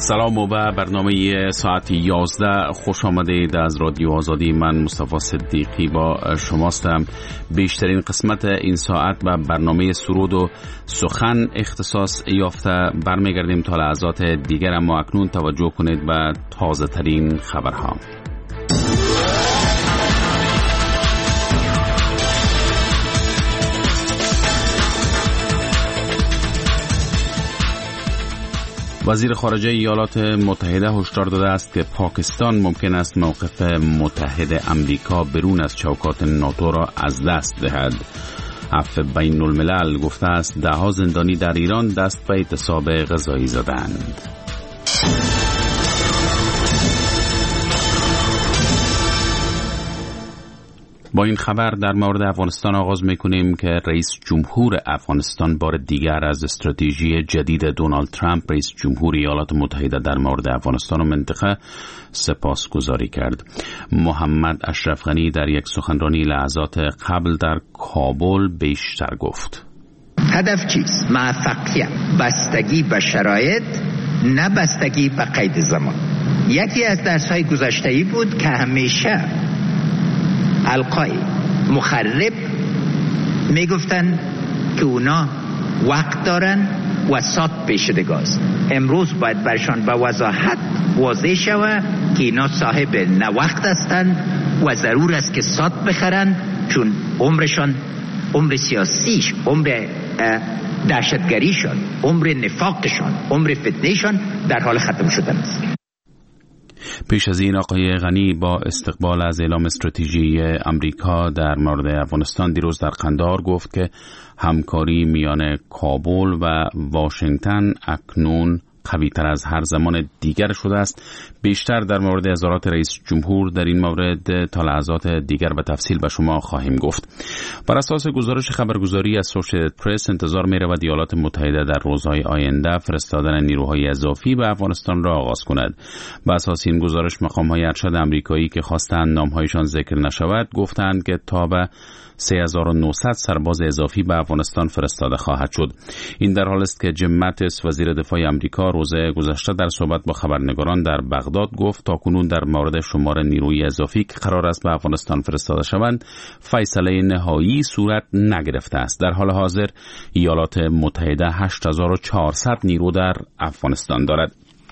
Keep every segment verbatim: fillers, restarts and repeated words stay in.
سلام و به برنامه ساعت یازده خوش آمدید از رادیو آزادی. من مصطفی صدیقی با شماستم. بیشترین قسمت این ساعت به برنامه سرود و سخن اختصاص یافته. برمیگردیم تا لحظات دیگر، اما اکنون توجه کنید به تازه ترین خبرها. وزیر خارجه ایالات متحده هشدار داده است که پاکستان ممکن است موقف متحد امریکا برون از چوکات ناتو را از دست دهد. عفو بین الملل گفته است ده‌ها زندانی در ایران دست به اعتصاب غذایی زدند. با این خبر در مورد افغانستان آغاز می‌کنیم که رئیس جمهور افغانستان بار دیگر از استراتژی جدید دونالد ترامپ رئیس جمهور ایالات متحده در مورد افغانستان و منطقه سپاسگزاری کرد. محمد اشرف غنی در یک سخنرانی لحظات قبل در کابل بیشتر گفت. هدف چیست؟ موفقیت، بستگی به شرایط، نه بستگی به قید زمان. یکی از درس‌های گذشته‌ای بود که همیشه القای مخرب میگفتن که اونا وقت دارن و سات پیشدگاست. امروز باید برشان به وضاحت واضح شود که اینا صاحب نه وقت هستند و ضرور است که سات بخرن، چون عمرشان، عمر سیاسیش، عمر دهشتگریشان، عمر نفاقشان، عمر فتنهشان در حال ختم شدن است. پیش از این آقای غنی با استقبال از اعلام استراتژی امریکا در مورد افغانستان دیروز در قندهار گفت که همکاری میان کابل و واشنگتن اکنون قوی تر از هر زمان دیگر شده است. بیشتر در مورد اظهارات رئیس جمهور در این مورد تا لحظات دیگر به تفصیل به شما خواهیم گفت. بر اساس گزارش خبرگزاری از اسوسییتد پرس انتظار می رود ایالات متحده در روزهای آینده فرستادن نیروهای اضافی به افغانستان را آغاز کند. بر اساس این گزارش مقام‌های ارشد آمریکایی که خواستند نام‌هایشان ذکر نشود گفتند که تا به سه هزار و نهصد سرباز اضافی به افغانستان فرستاده خواهد شد. این در حال است که جیم ماتیس وزیر دفاع آمریکا روز گذشته در صحبت با خبرنگاران در بغداد گفت تاکنون در مورد شمار نیروی اضافی که قرار است به افغانستان فرستاده شوند فیصله نهایی صورت نگرفته است. در حال حاضر ایالات متحده هشت هزار و چهارصد نیرو در افغانستان دارد.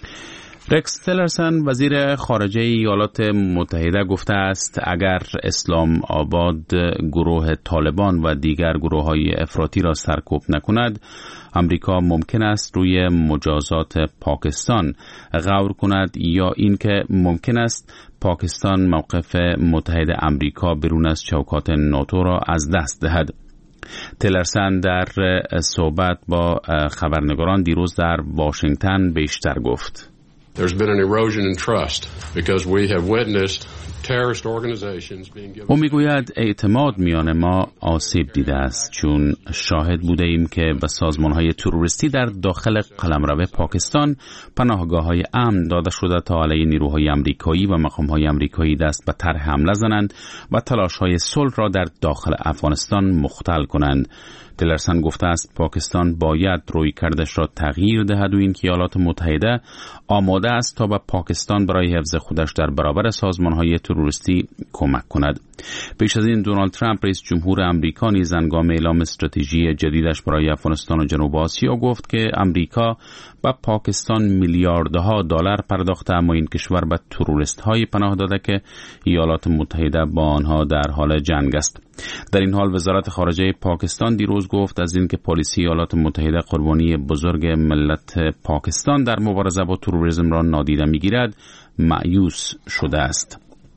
رکس تیلرسن وزیر خارجه ایالات متحده گفته است اگر اسلام آباد گروه طالبان و دیگر گروه‌های افراطی را سرکوب نکند، امریکا ممکن است روی مجازات پاکستان غور کند یا اینکه ممکن است پاکستان موقف متحد امریکا برون از چوکات ناتو را از دست دهد. تیلرسن در صحبت با خبرنگاران دیروز در واشنگتن بیشتر گفت. There's been an erosion in trust because we have witnessed terrorist organizations being given. او میگوید اعتماد میان ما آسیب دیده است چون شاهد بوده ایم که به سازمان‌های تروریستی در داخل قلمرو پاکستان پناهگاه‌های امن داده شده تا علیه نیروهای آمریکایی و مقام‌های آمریکایی دست به طرح حمله زنند و تلاش‌های صلح را در داخل افغانستان مختل کنند. تیلرسن گفته است پاکستان باید رویکردش را تغییر دهد و این که ایالات متحده آماده است تا به پاکستان برای حفظ خودش در برابر سازمان‌های تروریستی کمک کند. پیش از این دونالد ترامپ رئیس جمهور آمریکا نیز هنگام اعلام استراتژی جدیدش برای افغانستان و جنوب آسیا گفت که آمریکا به پاکستان میلیاردها دلار پرداخته، اما این کشور به تروریست‌های پناه داده که ایالات متحده با آنها در حال جنگ است. در این حال وزارت خارجه پاکستان دیروز گفت از اینکه پلیسی ایالات متحده قربانی بزرگ ملت پاکستان در مبارزه با تروریسم را نادیده می‌گیرد مایوس شده است.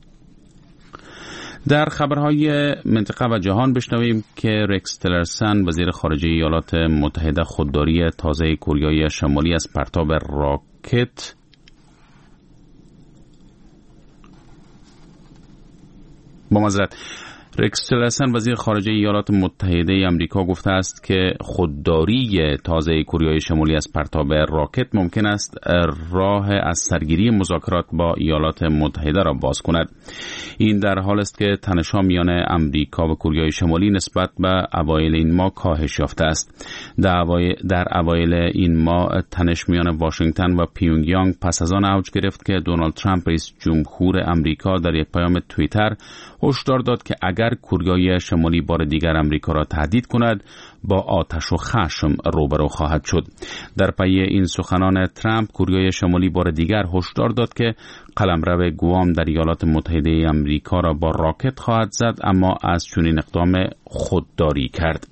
در خبرهای منطقه و جهان بشنویم که رکس تیلرسن وزیر خارجه ایالات متحده خودداری تازه کره شمالی از پرتاب راکت با معذرت رکس تیلرسن وزیر خارجه ایالات متحده آمریکا گفته است که خودداری تازه کره شمالی از پرتاب راکت ممکن است راه از سرگیری مذاکرات با ایالات متحده را باز کند. این در حال است که تنش‌ها میان آمریکا و کره شمالی نسبت به اوایل این ماه کاهش یافته است. در اوایل این ماه تنش میان واشنگتن و پیونگیانگ پس از آن اوج گرفت که دونالد ترامپ رئیس جمهور آمریکا در یک پیام توییتر هشدار داد که اگر کره شمالی بار دیگر آمریکا را تهدید کند با آتش و خشم روبرو خواهد شد. در پی این سخنان ترامپ کره شمالی بار دیگر هشدار داد که قلمرو گوام در ایالات متحده آمریکا را با راکت خواهد زد، اما از چنین اقدام خودداری کرد.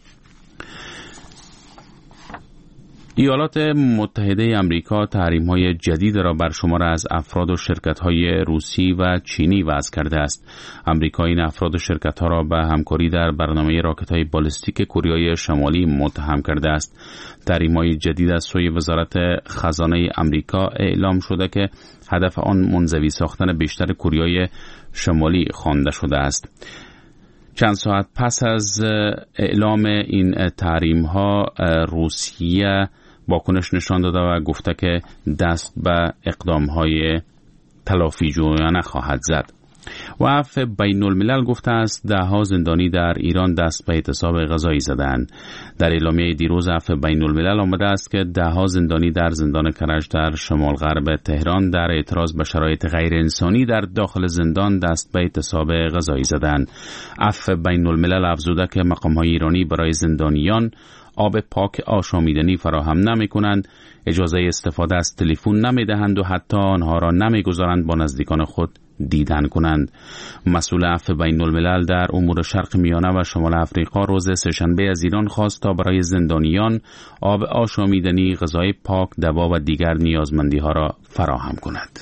ایالات متحده آمریکا تحریم‌های جدید را بر شمار از افراد و شرکت‌های روسی و چینی وضع کرده است. آمریکا این افراد و شرکت‌ها را به همکاری در برنامه راکت‌های بالستیک کره شمالی متهم کرده است. تحریم‌های جدید از سوی وزارت خزانه آمریکا اعلام شده که هدف آن منزوی ساختن بیشتر کره شمالی خوانده شده است. چند ساعت پس از اعلام این تحریم‌ها روسیه واکنش نشان داده و گفته که دست به اقدام‌های تلافی جویانه خواهد زد. وقف بین الملل گفته است ده‌ها زندانی در ایران دست به اعتصاب غذایی زدند. در اعلامیه دیروز وقف بین الملل آمده است که ده‌ها زندانی در زندان کرج در شمال غرب تهران در اعتراض به شرایط غیر انسانی در داخل زندان دست به اعتصاب غذایی زدند. وقف بین الملل افزوده که مقام‌های ایرانی برای زندانیان آب پاک آشامیدنی فراهم نمی کنند، اجازه استفاده از تلفن نمی دهند و حتی آنها را نمی گذارند با نزدیکان خود دیدن کنند. مسئول عفو بین الملل در امور شرق میانه و شمال افریقا روز سه‌شنبه از ایران خواست تا برای زندانیان آب آشامیدنی، غذای پاک، دوا و دیگر نیازمندی ها را فراهم کند.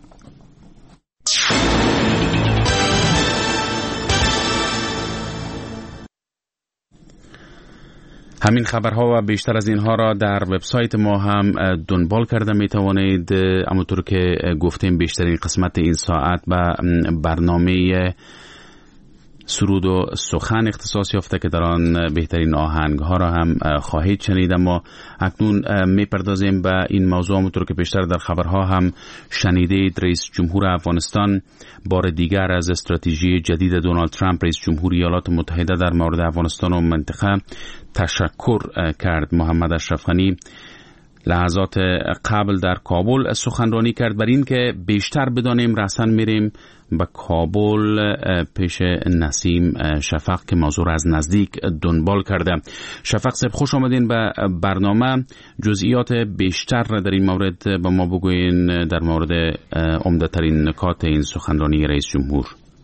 همین خبرها و بیشتر از اینها را در وبسایت ما هم دنبال کرده می توانید. همونطور که گفتیم بیشترین قسمت این ساعت به برنامه سرود و سخن اختصاص یافته که در آن بهترین آهنگ ها را هم خواهید شنید، اما اکنون می پردازیم به این موضوع. همونطور که بیشتر در خبرها هم شنیدید، رئیس جمهور افغانستان بار دیگر از استراتژی جدید دونالد ترامپ رئیس جمهور ایالات متحده در مورد افغانستان و منطقه تشکر کرد. محمد اشرف غنی لحظات قبل در کابل سخنرانی کرد. بر این که بیشتر بدانیم رسن میریم به کابل پیش نسیم شفق که موضوع را از نزدیک دنبال کرده. شفق صاحب خوش آمدین به برنامه. جزئیات بیشتر در این مورد به ما بگوین در مورد عمده ترین نکات این سخنرانی رئیس جمهور.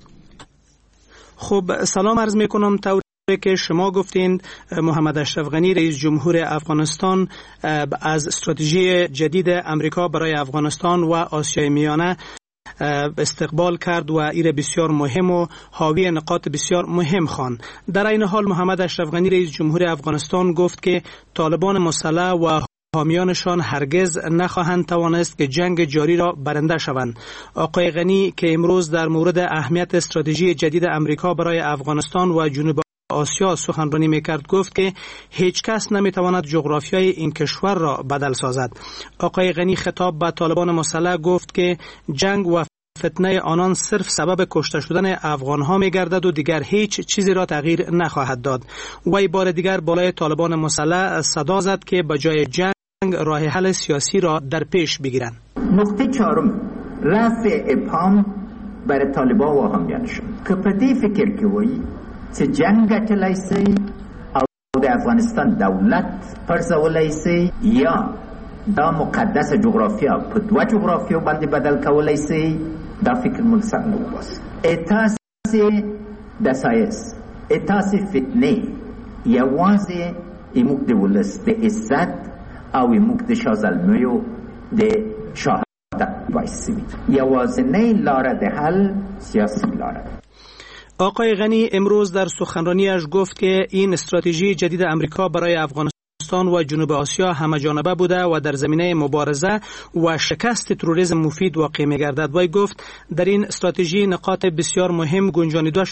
خب سلام عرض میکنم. طور که شما گفتین محمد اشرف غنی رئیس جمهور افغانستان از استراتژی جدید امریکا برای افغانستان و آسیای میانه استقبال کرد و این بسیار مهم و حاوی نقاط بسیار مهم خوان. در این حال محمد اشرف غنی رئیس جمهور افغانستان گفت که طالبان مسلح و حامیانشان هرگز نخواهند توانست که جنگ جاری را برنده شوند. آقای غنی که امروز در مورد اهمیت استراتژی جدید امریکا برای افغانستان و جنوب آسیا سخنرانی میکرد گفت که هیچ کس نمیتواند جغرافیای این کشور را بدل سازد. آقای غنی خطاب به طالبان مسلح گفت که جنگ و فتنه آنان صرف سبب کشته شدن افغان ها میگردد و دیگر هیچ چیزی را تغییر نخواهد داد. وی بار دیگر بالای طالبان مسلح صدا زد که به جای جنگ راه حل سیاسی را در پیش بگیرند. نقطه چهارم، رفع ابهام برای طالبان و حامیانشان که په دې فکر کې وایي چې جنگ ګټلی سي او د افغانستان دولت پرځولی سي یا دا مقدس جغرافیا په دوه جغرافیو باندې بدل کولی سي، دا فکر موږ سر نه وباسو. تاسې دسایس تاسې فتنې یوازې موږ د ولس د عزت او موږ د شازلمیو د شهادت باعث وي. یوازینۍ لاره د حل سیاسی لاره. آقای غنی امروز در سخنرانیش گفت که این استراتژی جدید امریکا برای افغانستان و جنوب آسیا همه جانبه بوده و در زمینه مبارزه و شکست تروریسم مفید واقع می‌گردد. وی گفت در این استراتژی نقاط بسیار مهم گنجانیده شده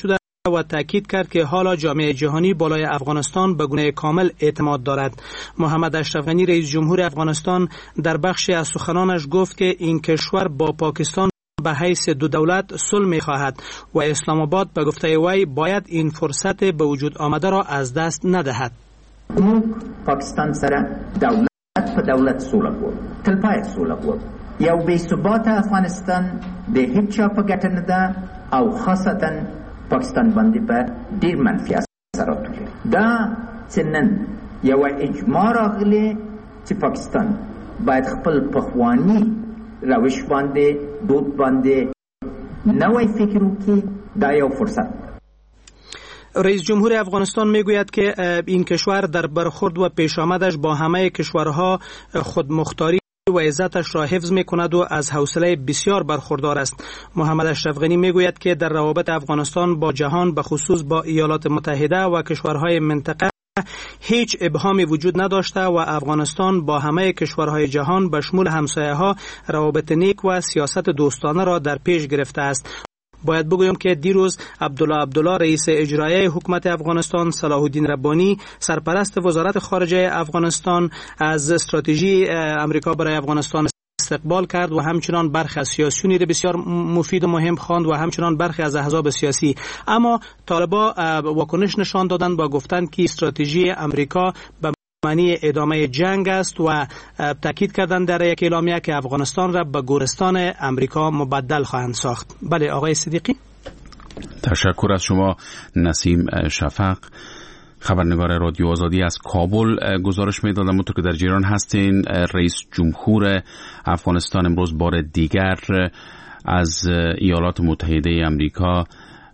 و تاکید کرد که حالا جامعه جهانی بالای افغانستان به گونه کامل اعتماد دارد. محمد اشرف غنی رئیس جمهور افغانستان در بخشی از سخنانش گفت که این کشور با پاکستان به حیث دو دولت صلح می خواهد و اسلام آباد به گفته وی باید این فرصت به وجود آمده را از دست ندهد. پاکستان سره دولت په دولت سوله غواړو، تلپایه سوله غواړو. یو بې ثباته افغانستان د هیڅ چا په ګټه نه ده او خاصتا پاکستان باندې په ډیر منفي اثرات لري. دا چې نن یو اجماع راغلی چې پاکستان باید خپل پخوانی روش باندې دود باندې نوی فکر وکړي، دا یو فرصت. رئیس جمهور افغانستان میگوید که این کشور در برخورد و پیش آمدش با همه کشورها خودمختاری و عزتش را حفظ می کند و از حوصله بسیار برخوردار است. محمد اشرف غنی میگوید که در روابط افغانستان با جهان، به خصوص با ایالات متحده و کشورهای منطقه، هیچ ابهامی وجود نداشته و افغانستان با همه کشورهای جهان به شمول همسایه‌ها روابط نیک و سیاست دوستانه را در پیش گرفته است. باید بگویم که دیروز عبدالله عبدالله رئیس اجرایی حکومت افغانستان، صلاح الدین ربانی سرپرست وزارت خارجه افغانستان، از استراتژی امریکا برای افغانستان استقبال کرد و همچنان برخی از سیاسیونی را بسیار مفید و مهم خواند و همچنان برخی از احزاب سیاسی. اما طالبا واکنش نشان دادند و گفتند که استراتژی امریکا به معنی ادامه جنگ است و تاکید کردند در یک اعلامیه که افغانستان را به گورستان امریکا مبدل خواهند ساخت. بله آقای صدیقی. تشکر از شما نسیم شفق، خبرنگار رادیو آزادی از کابل. گزارش می‌دادم همونطور که در جریان هستین رئیس جمهور افغانستان امروز بار دیگر از ایالات متحده امریکا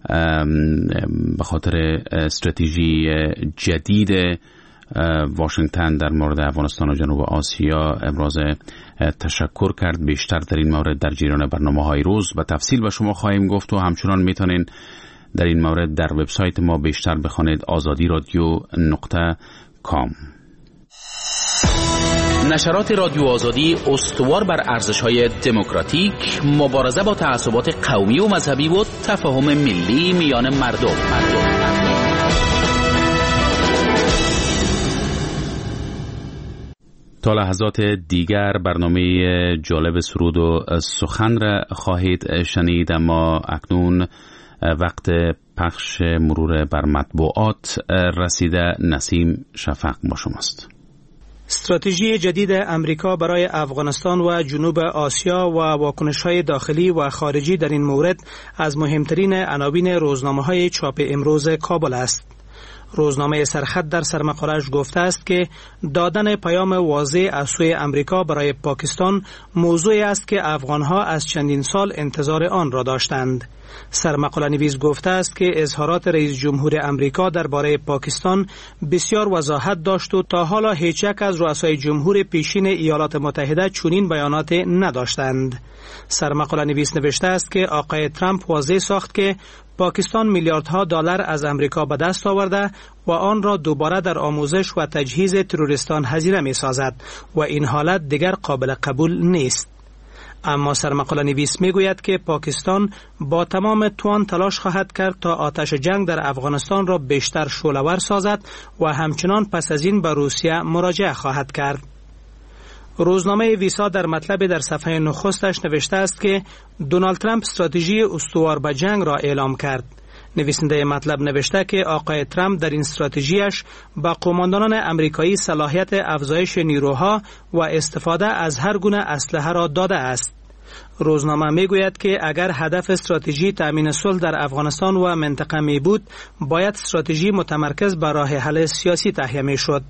به خاطر استراتژی جدید واشنگتن در مورد افغانستان و جنوب آسیا ابراز تشکر کرد. بیشتر در این مورد در جریان برنامه‌های روز به تفصیل به شما خواهیم گفت و همچنان میتونین در این مورد در وبسایت ما بیشتر بخوانید آزادی رادیو نقطه کام. نشرات رادیو آزادی استوار بر ارزش‌های دموکراتیک، مبارزه با تعصبات قومی و مذهبی و تفاهم ملی میان مردم. مردم. تا لحظات دیگر برنامه جالب سرود و سخن را خواهید شنید، اما اکنون وقت پخش مرور بر مطبوعات رسیده. نسیم شفق با شماست. استراتژی جدید امریکا برای افغانستان و جنوب آسیا و واکنش‌های داخلی و خارجی در این مورد از مهمترین عناوین روزنامه‌های چاپ امروز کابل است. روزنامه سرخط در سرمقاله‌اش گفته است که دادن پیام واضح از سوی امریکا برای پاکستان موضوعی است که افغانها از چندین سال انتظار آن را داشتند. سرمقاله نویس گفته است که اظهارات رئیس جمهور امریکا درباره پاکستان بسیار وضاحت داشت و تا حالا هیچ یک از رؤسای جمهور پیشین ایالات متحده چنین بیانات نداشتند. سرمقاله نویس نوشته است که آقای ترامپ واضح ساخت که پاکستان میلیاردها دلار از امریکا به دست آورده و آن را دوباره در آموزش و تجهیز تروریستان هزینه می سازد و این حالت دیگر قابل قبول نیست. اما سرمقاله نویس می گوید که پاکستان با تمام توان تلاش خواهد کرد تا آتش جنگ در افغانستان را بیشتر شعله‌ور سازد و همچنان پس از این به روسیه مراجعه خواهد کرد. روزنامه ویسا در مطلب در صفحه نخستش نوشته است که دونالد ترامپ استراتژی استوار به جنگ را اعلام کرد. نویسنده مطلب نوشته که آقای ترامپ در این استراتژیش به قماندانان امریکایی صلاحیت افزایش نیروها و استفاده از هر گونه اسلحه را داده است. روزنامه میگوید که اگر هدف استراتژی تأمین صلح در افغانستان و منطقه می بود، باید استراتژی متمرکز بر راه حل سیاسی تهیه می شد.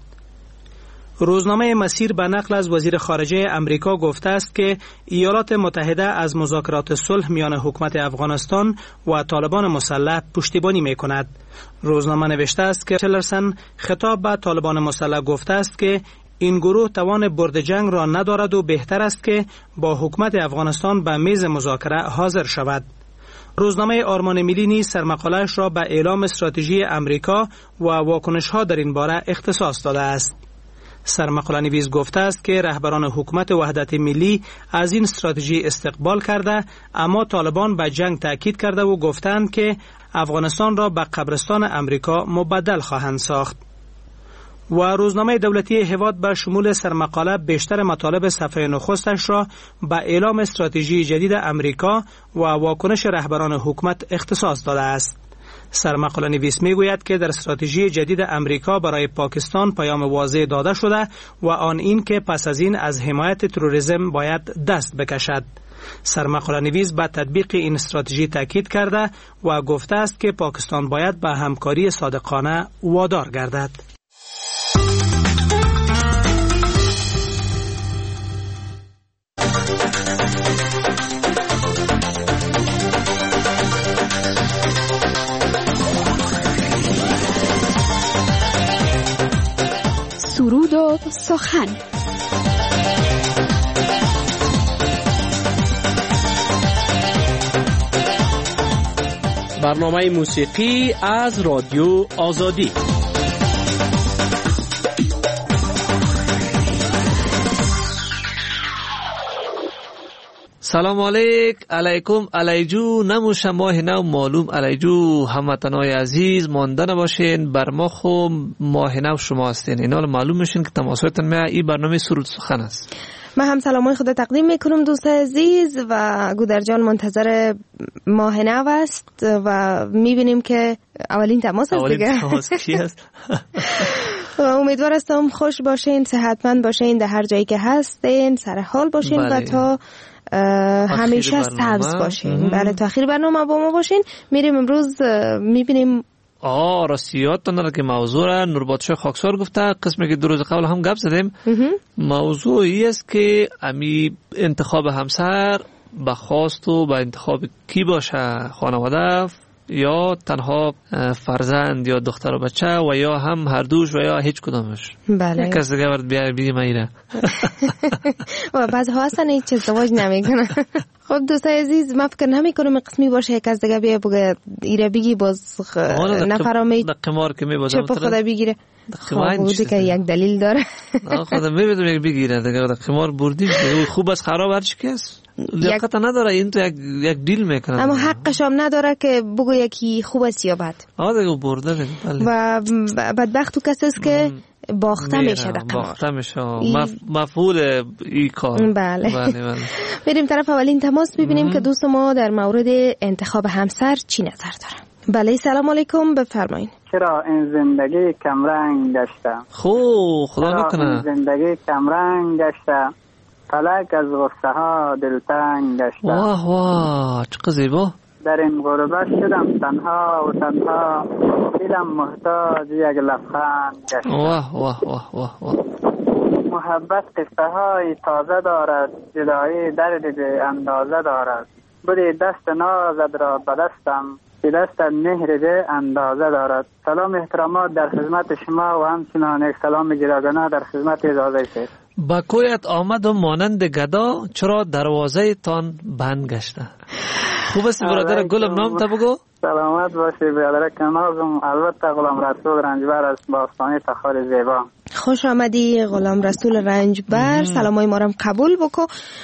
روزنامه مسیر به نقل از وزیر خارجه امریکا گفته است که ایالات متحده از مذاکرات صلح میان حکومت افغانستان و طالبان مسلح پشتیبانی می کند. روزنامه نوشته است که تیلرسن خطاب به طالبان مسلح گفته است که این گروه توان برد جنگ را ندارد و بهتر است که با حکومت افغانستان به میز مذاکره حاضر شود. روزنامه آرمان ملی نیز سرمقاله‌اش را به اعلام استراتژی امریکا و واکنش‌ها در این باره اختصاص داده است. سرمقاله نویس گفته است که رهبران حکومت وحدت ملی از این استراتژی استقبال کرده، اما طالبان به جنگ تاکید کرده و گفتند که افغانستان را به قبرستان امریکا مبدل خواهند ساخت. و روزنامه دولتی هواد به شمول سرمقاله بیشتر مطالب صفحه نخستش را به اعلام استراتژی جدید امریکا و واکنش رهبران حکومت اختصاص داده است. سرمقاله نویس می گوید که در استراتژی جدید امریکا برای پاکستان پیام واضح داده شده و آن این که پس از این از حمایت تروریسم باید دست بکشد. سرمقاله نویس به تطبیق این استراتژی تاکید کرده و گفته است که پاکستان باید به همکاری صادقانه وادار گردد. سرود و سخن. برنامه موسیقی از رادیو آزادی. سلام علیک علیکم علیجو نموش ماه نو معلوم علیجو هموطنای عزیز ماندن باشین بر ما خو ماه نو شما هستین. اینا معلوم میشین که تماسهایتان می این برنامه سرود سخن است. من هم سلامای خدا تقدیم میکنم دوست عزیز و گودر جان منتظر ماه نو است و میبینیم که اولین تماس است دیگه. اولین تماس کی است؟ و امیدوار هستم خوش باشین، صحتمند باشین، در هر جایی که هستین سر حال باشین بله. و تا همیشه سبز باشین. بله تا آخر برنامه با ما باشین. میریم امروز میبینیم آه راستیاتون داره که موضوع را نوربادشاه خاکسار گفته. قسمی که دو روز قبل هم گپ زدیم. موضوع ای است که امی انتخاب همسر به خواست و به انتخاب کی باشه، خانواده یا تنها فرزند یا دختر و بچه و یا هم هر دوش و یا هیچ کدامش. بله. یک کس دیگه برد بیا بگیم ایره. و بعضی ها اصلا هیچ ازدواج نمیکنه. خب دوستای عزیز ما فکر نمی کنم قسمی باشه یک از دیگه بیا بگه ایره بگی باز نفرامی قمار که میبازم چه خدا بگیره. خب بودی که یک دلیل داره. خدا میبیدم یک بگیره دیگه قمار بردیم خوب از خراب هرچی کس لیاقت نداره. این تو یک یک دیل میکنه اما حقش هم نداره که بگو یکی خوب است یا بد. آه دیگه برده دیگه. و بدبخت تو کسی است که باخته میشه در قمار. باخته میشه. مفعول این کار. بله. بله بله. بریم طرف اولین تماس ببینیم که دوست ما در مورد انتخاب همسر چی نظر داره. بله سلام علیکم بفرمایید. چرا این زندگی کمرنگ گشته؟ خو خدا نکنه. این زندگی کمرنگ گشته. فلک از غصه ها دلتنگ گشته. واه واه چقدر زیبا. در این غربت شدم تنها و تنها دیدم محتاج یک لبخند گشته. واه واه واه واه واه. محبت قصه های تازه دارد، جدایی درد به اندازه دارد. بودی دست نازد را به دستم که دست مهر به اندازه دارد. سلام احترامات در خدمت شما و همچنان یک سلام جداگانه در خدمت اجازه شد. با کویت آمد و مانند گدا چرا دروازه تان بند گشته. خوب است برادر گلم نام تا بگو. سلامت باشی برادر کنازم. البته غلام رسول رنجبر است با آستانه تخار زیبا. خوش آمدی غلام رسول رنجبر. سلامای ما رو قبول بکو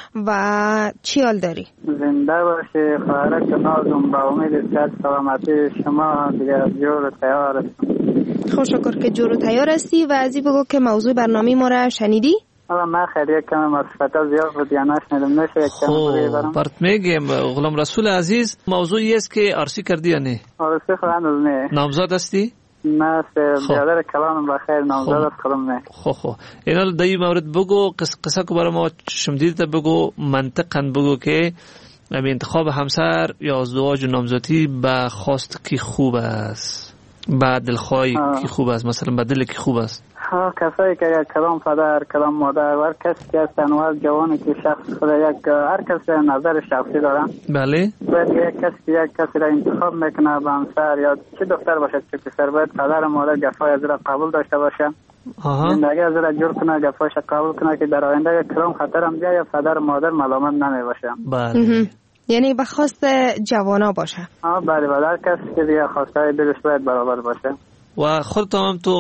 و چی حال داری؟ زنده باشی خواهر کنازم. با امید صحت سلامتی شما دیگه جور تیار است. خوش شکر که جور تیار هستی و ازی بگو که موضوع برنامه ما را شنیدی؟ حالا من خیلی یک کم مصفتا زیاد بود یا نشنیدم. نشه یک کم بوری برم. برات میگم غلام رسول عزیز موضوعی است که عرضی کردی یا نه؟ عرضی خود هنوز نه. نامزاد هستی؟ نه برادر کلام بخیر نامزاد است خودم نه. خو خو اینا دایی مورد بگو قصه قصه که برای ما شمدید بگو منطقاً بگو که انتخاب همسر یا ازدواج و نامزادی به خواست کی خوب است، به دلخواهی کی خوب است، مثلا به دل کی خوب است. ها کسایی که کلام پدر کلام مادر و هر کسی که هستن جوانی که شخص خود یک هر کسی نظر شخصی دارن. بله باید یک کسی یک کسی را انتخاب میکنه به همسر یا چه دختر باشد چه پسر باید پدر و مادر گفای از را قبول داشته باشه. زندگی از را جور کنه گفایش قبول کنه که در آینده یک کلام خطر هم بیا یا پدر و مادر ملامت نمی باشه. بله یعنی به خواست جوانا باشه. آه بله بله هر کسی که دیگه خواسته دلش باید برابر باشه. و خودت هم تو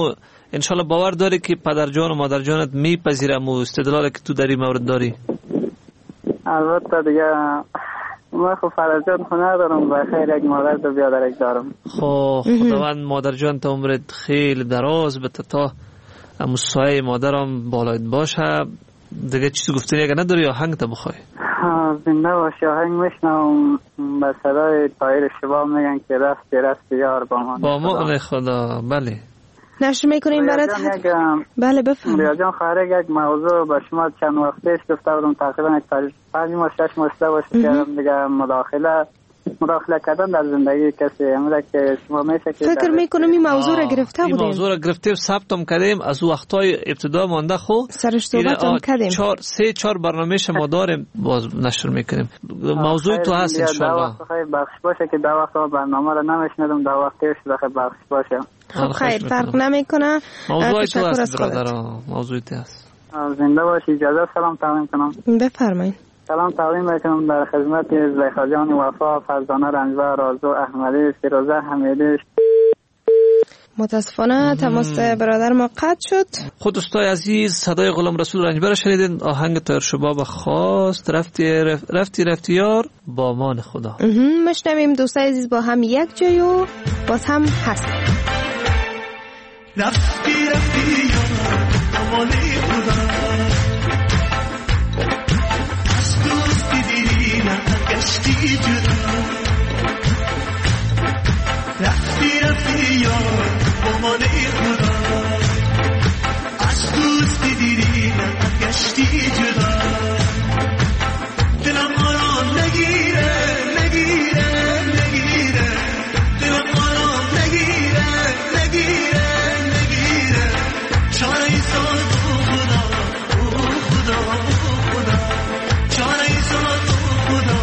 انشالله باور داری که پدر جان و مادر جانت میپذیرم و استدلالی که تو در این مورد داری؟ البته دیگه ما خب فرزند خو ندارم و خیر یک مادر تو بیادرک دارم. خب خداوند مادر جان تا عمرت خیلی دراز بده تا امو سایه مادرم بالایت باشه. دیگه چیزی گفتنی اگه نداری یا آهنگ تا بخوای؟ زنده باشی. آهنگ میشنم به صدای طاهر شباب میگن که رفتی رفتی یار با من با من خدا. بله نشر میکنیم برات. بله بفهم. ریا جان خواهر یک موضوع با شما چند وقت پیش گفته بودم تقریبا یک پنج ماه شش ماه باشه کردم دیگه مداخله مداخله کردن در زندگی کسی امروز که شما میشه که فکر میکنم این موضوع را گرفته بودیم. این موضوع را گرفتیم ثبتم کردیم از وقتای ابتدا مانده خو سرش صحبت هم کردیم. چهار سه چهار برنامه‌ش ما داریم باز نشر میکنیم. موضوع تو هست ان شاء الله. خیلی بخش باشه که در وقت برنامه را نمیشنیدم در وقتش بخیر بخش باشه. خب خیر فرق نمیکنه. موضوع تو هست برادر. موضوع تو هست. زنده باشی. اجازه سلام تقدیم کنم. بفرمایید. سلام تقدیم میکنم در خدمت زلیخا جان وفا، فرزانه رنجبر، رازو احمدی، فیروزه حمیدی. متاسفانه تماس برادر ما قطع شد. خود دوستای عزیز صدای غلام رسول رنجبر شنیدین. آهنگ طاهر شباب خواست رفتی رفتی رفتی یار با مان خدا. مشنویم دوستای عزیز با هم یک جای و باز هم هست. رفتی رفتی یار با مان خدا گشتی جدا رفتی رفتی یار با من خدا از دوستی دیری گشتی جدا دلم آرام نگیره نگیره نگیره دلم آرام نگیره نگیره نگیره چاره سال خدا او خدا او خدا چاره سال خدا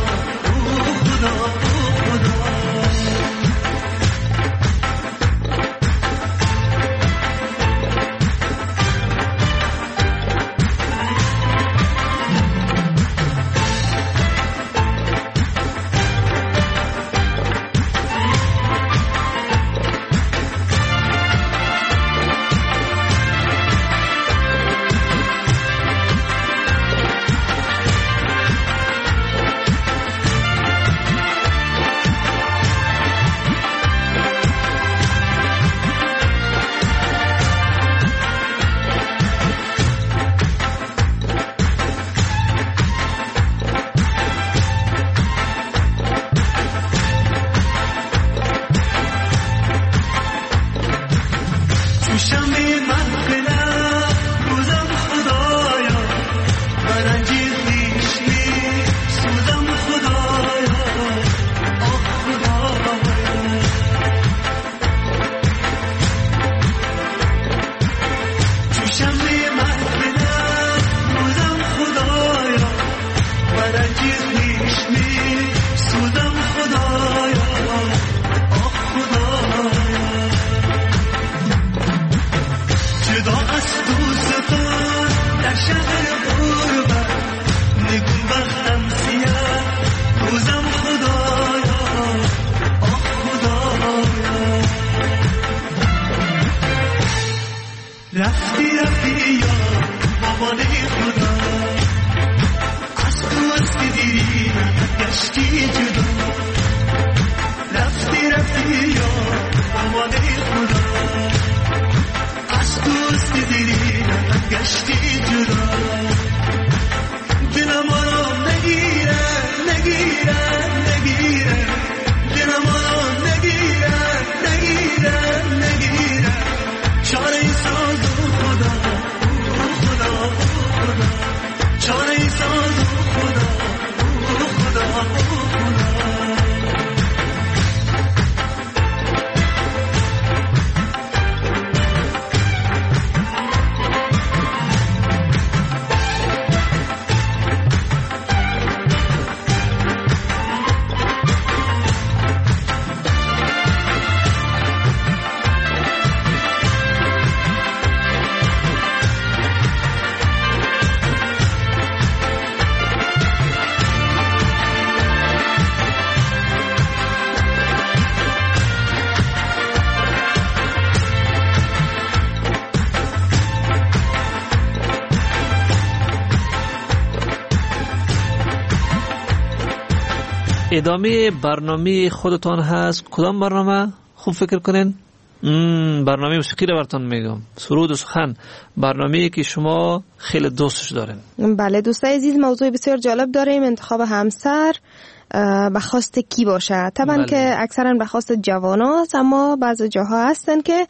ادامه برنامه خودتان هست. کدام برنامه؟ خوب فکر کنین. برنامه موسیقی رو براتون میگم. سرود و سخن، برنامه‌ای که شما خیلی دوستش دارین. بله دوستای عزیز، موضوع بسیار جالب داریم. انتخاب همسر به خواست کی باشه؟ طبعا بله. که اکثرا به خواست جواناست، اما بعضی جاها هستن که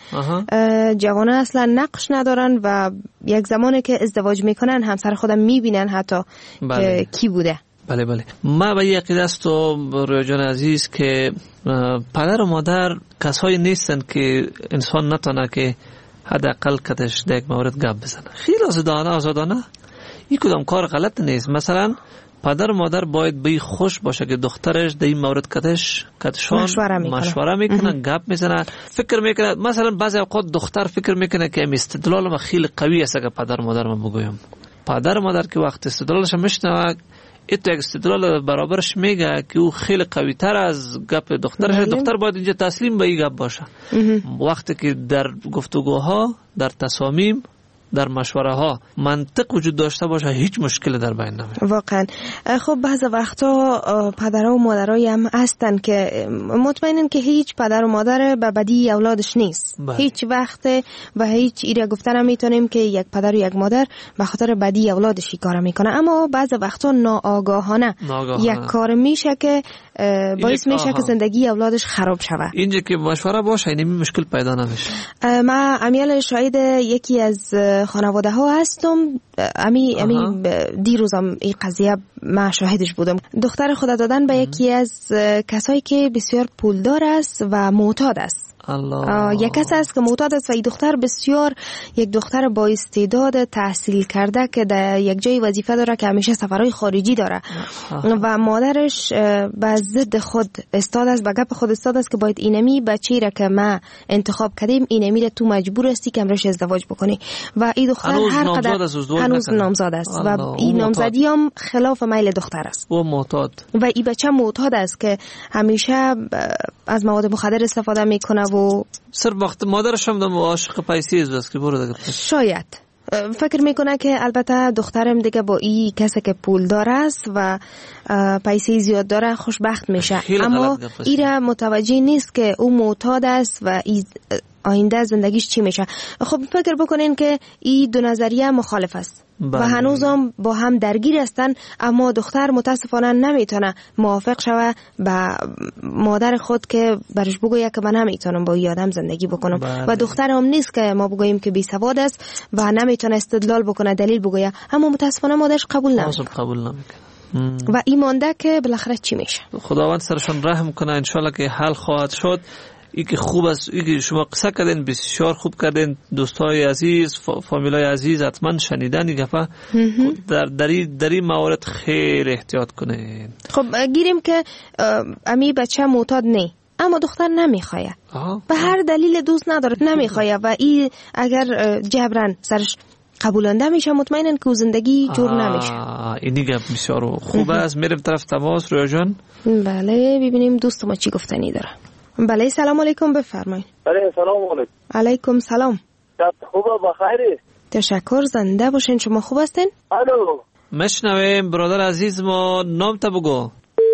جوانا اصلا نقش ندارن و یک زمانی که ازدواج میکنن همسر خودم میبینن حتی بله. که کی بوده. بله بله. ما به یک عقیده است و رویا جان عزیز که پدر و مادر کسایی نیستن که انسان نتونه که حداقل کتش در یک مورد گپ بزنه. خیلی آزادانه آزادانه این کدام کار غلط نیست. مثلا پدر و مادر باید به خوش باشه که دخترش در این مورد کتش کتشان مشوره میکنه, مشوره میکنه گپ میزنه، فکر میکنه. مثلا بعضی اوقات دختر فکر میکنه که این استدلال ما خیلی قوی است که پدر و مادر ما بگویم. پدر و مادر که وقت استدلالش میشنوه ایتو یک استدلال برابرش میگه که او خیلی قوی تر از گپ دخترش. دختر باید اینجا تسلیم به این گپ باشه. وقتی که در گفتگوها، در تصامیم، در مشوره ها منطق وجود داشته باشه هیچ مشکل در بین نمیاد. واقعا. خب بعضی وقتا پدرها و مادرایی هم هستن که مطمئنن که هیچ پدر و مادر به بدی اولادش نیست. بله. هیچ وقت و هیچ ایره گفتن هم میتونیم که یک پدر و یک مادر به خاطر بدی اولادش کار میکنه، اما بعضی وقتا ناآگاهانه یک کار میشه که باعث میشه آها. که زندگی اولادش خراب شوه. اینجا که مشوره باشه این مشکل پیدا نمیشه. ما امیال شاهد یکی از خانواده ها هستم. امی امی دیروزم این قضیه ما شاهدش بودم. دختر خود دادن به یکی از کسایی که بسیار پولدار است و معتاد است. الله. یک کس است که معتاد است و این دختر بسیار یک دختر با استعداد تحصیل کرده که در یک جای وظیفه داره که همیشه سفرهای خارجی داره و مادرش به ضد خود استاد است، به گپ خود استاد است که باید اینمی بچه‌ای را که ما انتخاب کردیم اینمی را تو مجبور هستی که امرش ازدواج بکنی و این دختر هر قدر هنوز نامزاد است و این نامزدی هم خلاف میل دختر است و معتاد و این بچه معتاد است که همیشه از مواد مخدر استفاده میکنه و سر وقت مادرش هم دم عاشق پیسه است که برو دیگه شاید فکر میکنه که البته دخترم دیگه با این کسی که پول داره است و پیسه زیاد داره خوشبخت میشه، اما ایره متوجه نیست که او معتاد است و آینده زندگیش چی میشه. خب فکر بکنین که این دو نظریه مخالف است بله. و هنوزم با هم درگیر هستن، اما دختر متاسفانه نمیتونه موافق شوه به مادر خود که برش بگویه که من نمیتونم با این آدم زندگی بکنم بله. و دختر هم نیست که ما بگوییم که بی سواد است و نمیتونه استدلال بکنه دلیل بگویه، اما متاسفانه مادرش قبول نمیکنه قبول نمیکنه و این مانده که بالاخره چی میشه. خداوند سرشون رحم کنه، انشالله که حل خواهد شد. ای که خوب است، ای که شما قصه کردین بسیار خوب کردین. دوستای عزیز، فامیلای عزیز حتما شنیدن این گفه در دری دری موارد خیلی احتیاط کنین. خب گیریم که امی بچه معتاد نه، اما دختر نمیخواه به هر دلیل دوست نداره نمیخواه و این اگر جبران سرش قبولنده میشه مطمئنن که زندگی جور نمیشه. این دیگه بسیار خوب است. میرم طرف تماس. رویا جان بله ببینیم دوست ما چی گفتنی داره. بله سلام علیکم بفرمایید. بله سلام علیکم. علیکم سلام. خوبه بخیری؟ تشکر، زنده باشین. شما خوب هستین؟ الو مشنویم برادر عزیز ما، نام تا بگو.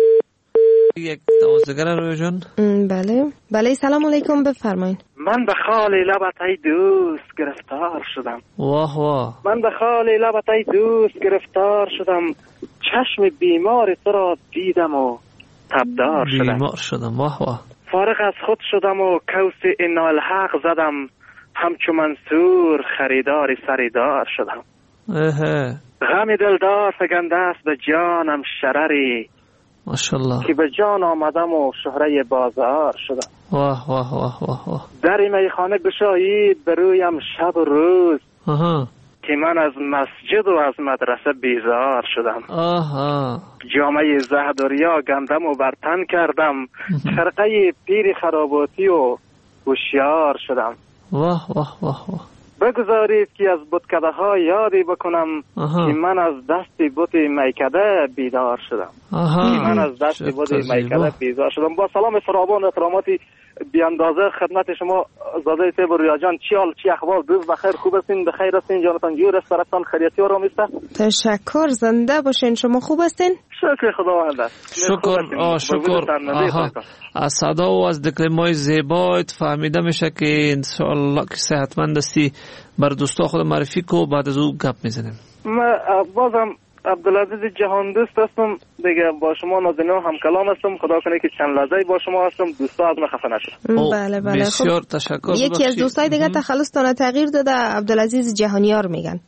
یک تماسگر رویا جان. بله بله سلام علیکم بفرمایید. من به خال لبت ای دوست گرفتار شدم. واه واه. من به خال لبت ای دوست گرفتار شدم، چشم بیمار تو را دیدم و تبدار شدم. بیمار شدم. واه واه. فارغ از خود شدم و کوس انا الحق زدم، همچو منصور خریدار سریدار شدم. اه. غم دلدار فگنده است به جانم شرری، ماشاءالله که به جان آمدم و شهره بازار شدم. واه واه واه واه واه. در میخانه گشایید به رویم شب و روز، آها. که من از مسجد و از مدرسه بیزار شدم. آها. جامعه زهد و ریا گندم و برتن کردم، خرقه پیر خراباتی و هوشیار شدم. واه واه واه واه. بگذارید که از بتکده ها یادی بکنم، آها. که من از دست بت میکده بیدار شدم. آها. که من از دست بت میکده بیدار شدم. با سلام فراوان و احتراماتی بی اندازه خدمت شما زاده طیب و رویا جان. چی حال چی احوال؟ روز بخیر، خوب هستین؟ بخیر هستین؟ جانتان جور است؟ سرتان خیریتی و آرامی است؟ تشکر، زنده باشین. شما خوب هستین؟ شکر خداوند است. شکر آه شکر آها. از صدا و از دکلمای زیبایت فهمیده میشه که انشاءالله که صحتمند هستی. بر دوستا خود معرفی کو بعد از او گپ میزنیم. من بازم عبدالعزیز جهان دوست هستم دیگه، با شما نازنین هم کلام هستم. خدا کنه که چند لحظه با شما هستم، دوستا از من خفه نشن. بله بله بسیار تشکر. یکی از دوستای دیگه تخلص تونه تغییر داده، عبدالعزیز جهانیار میگن.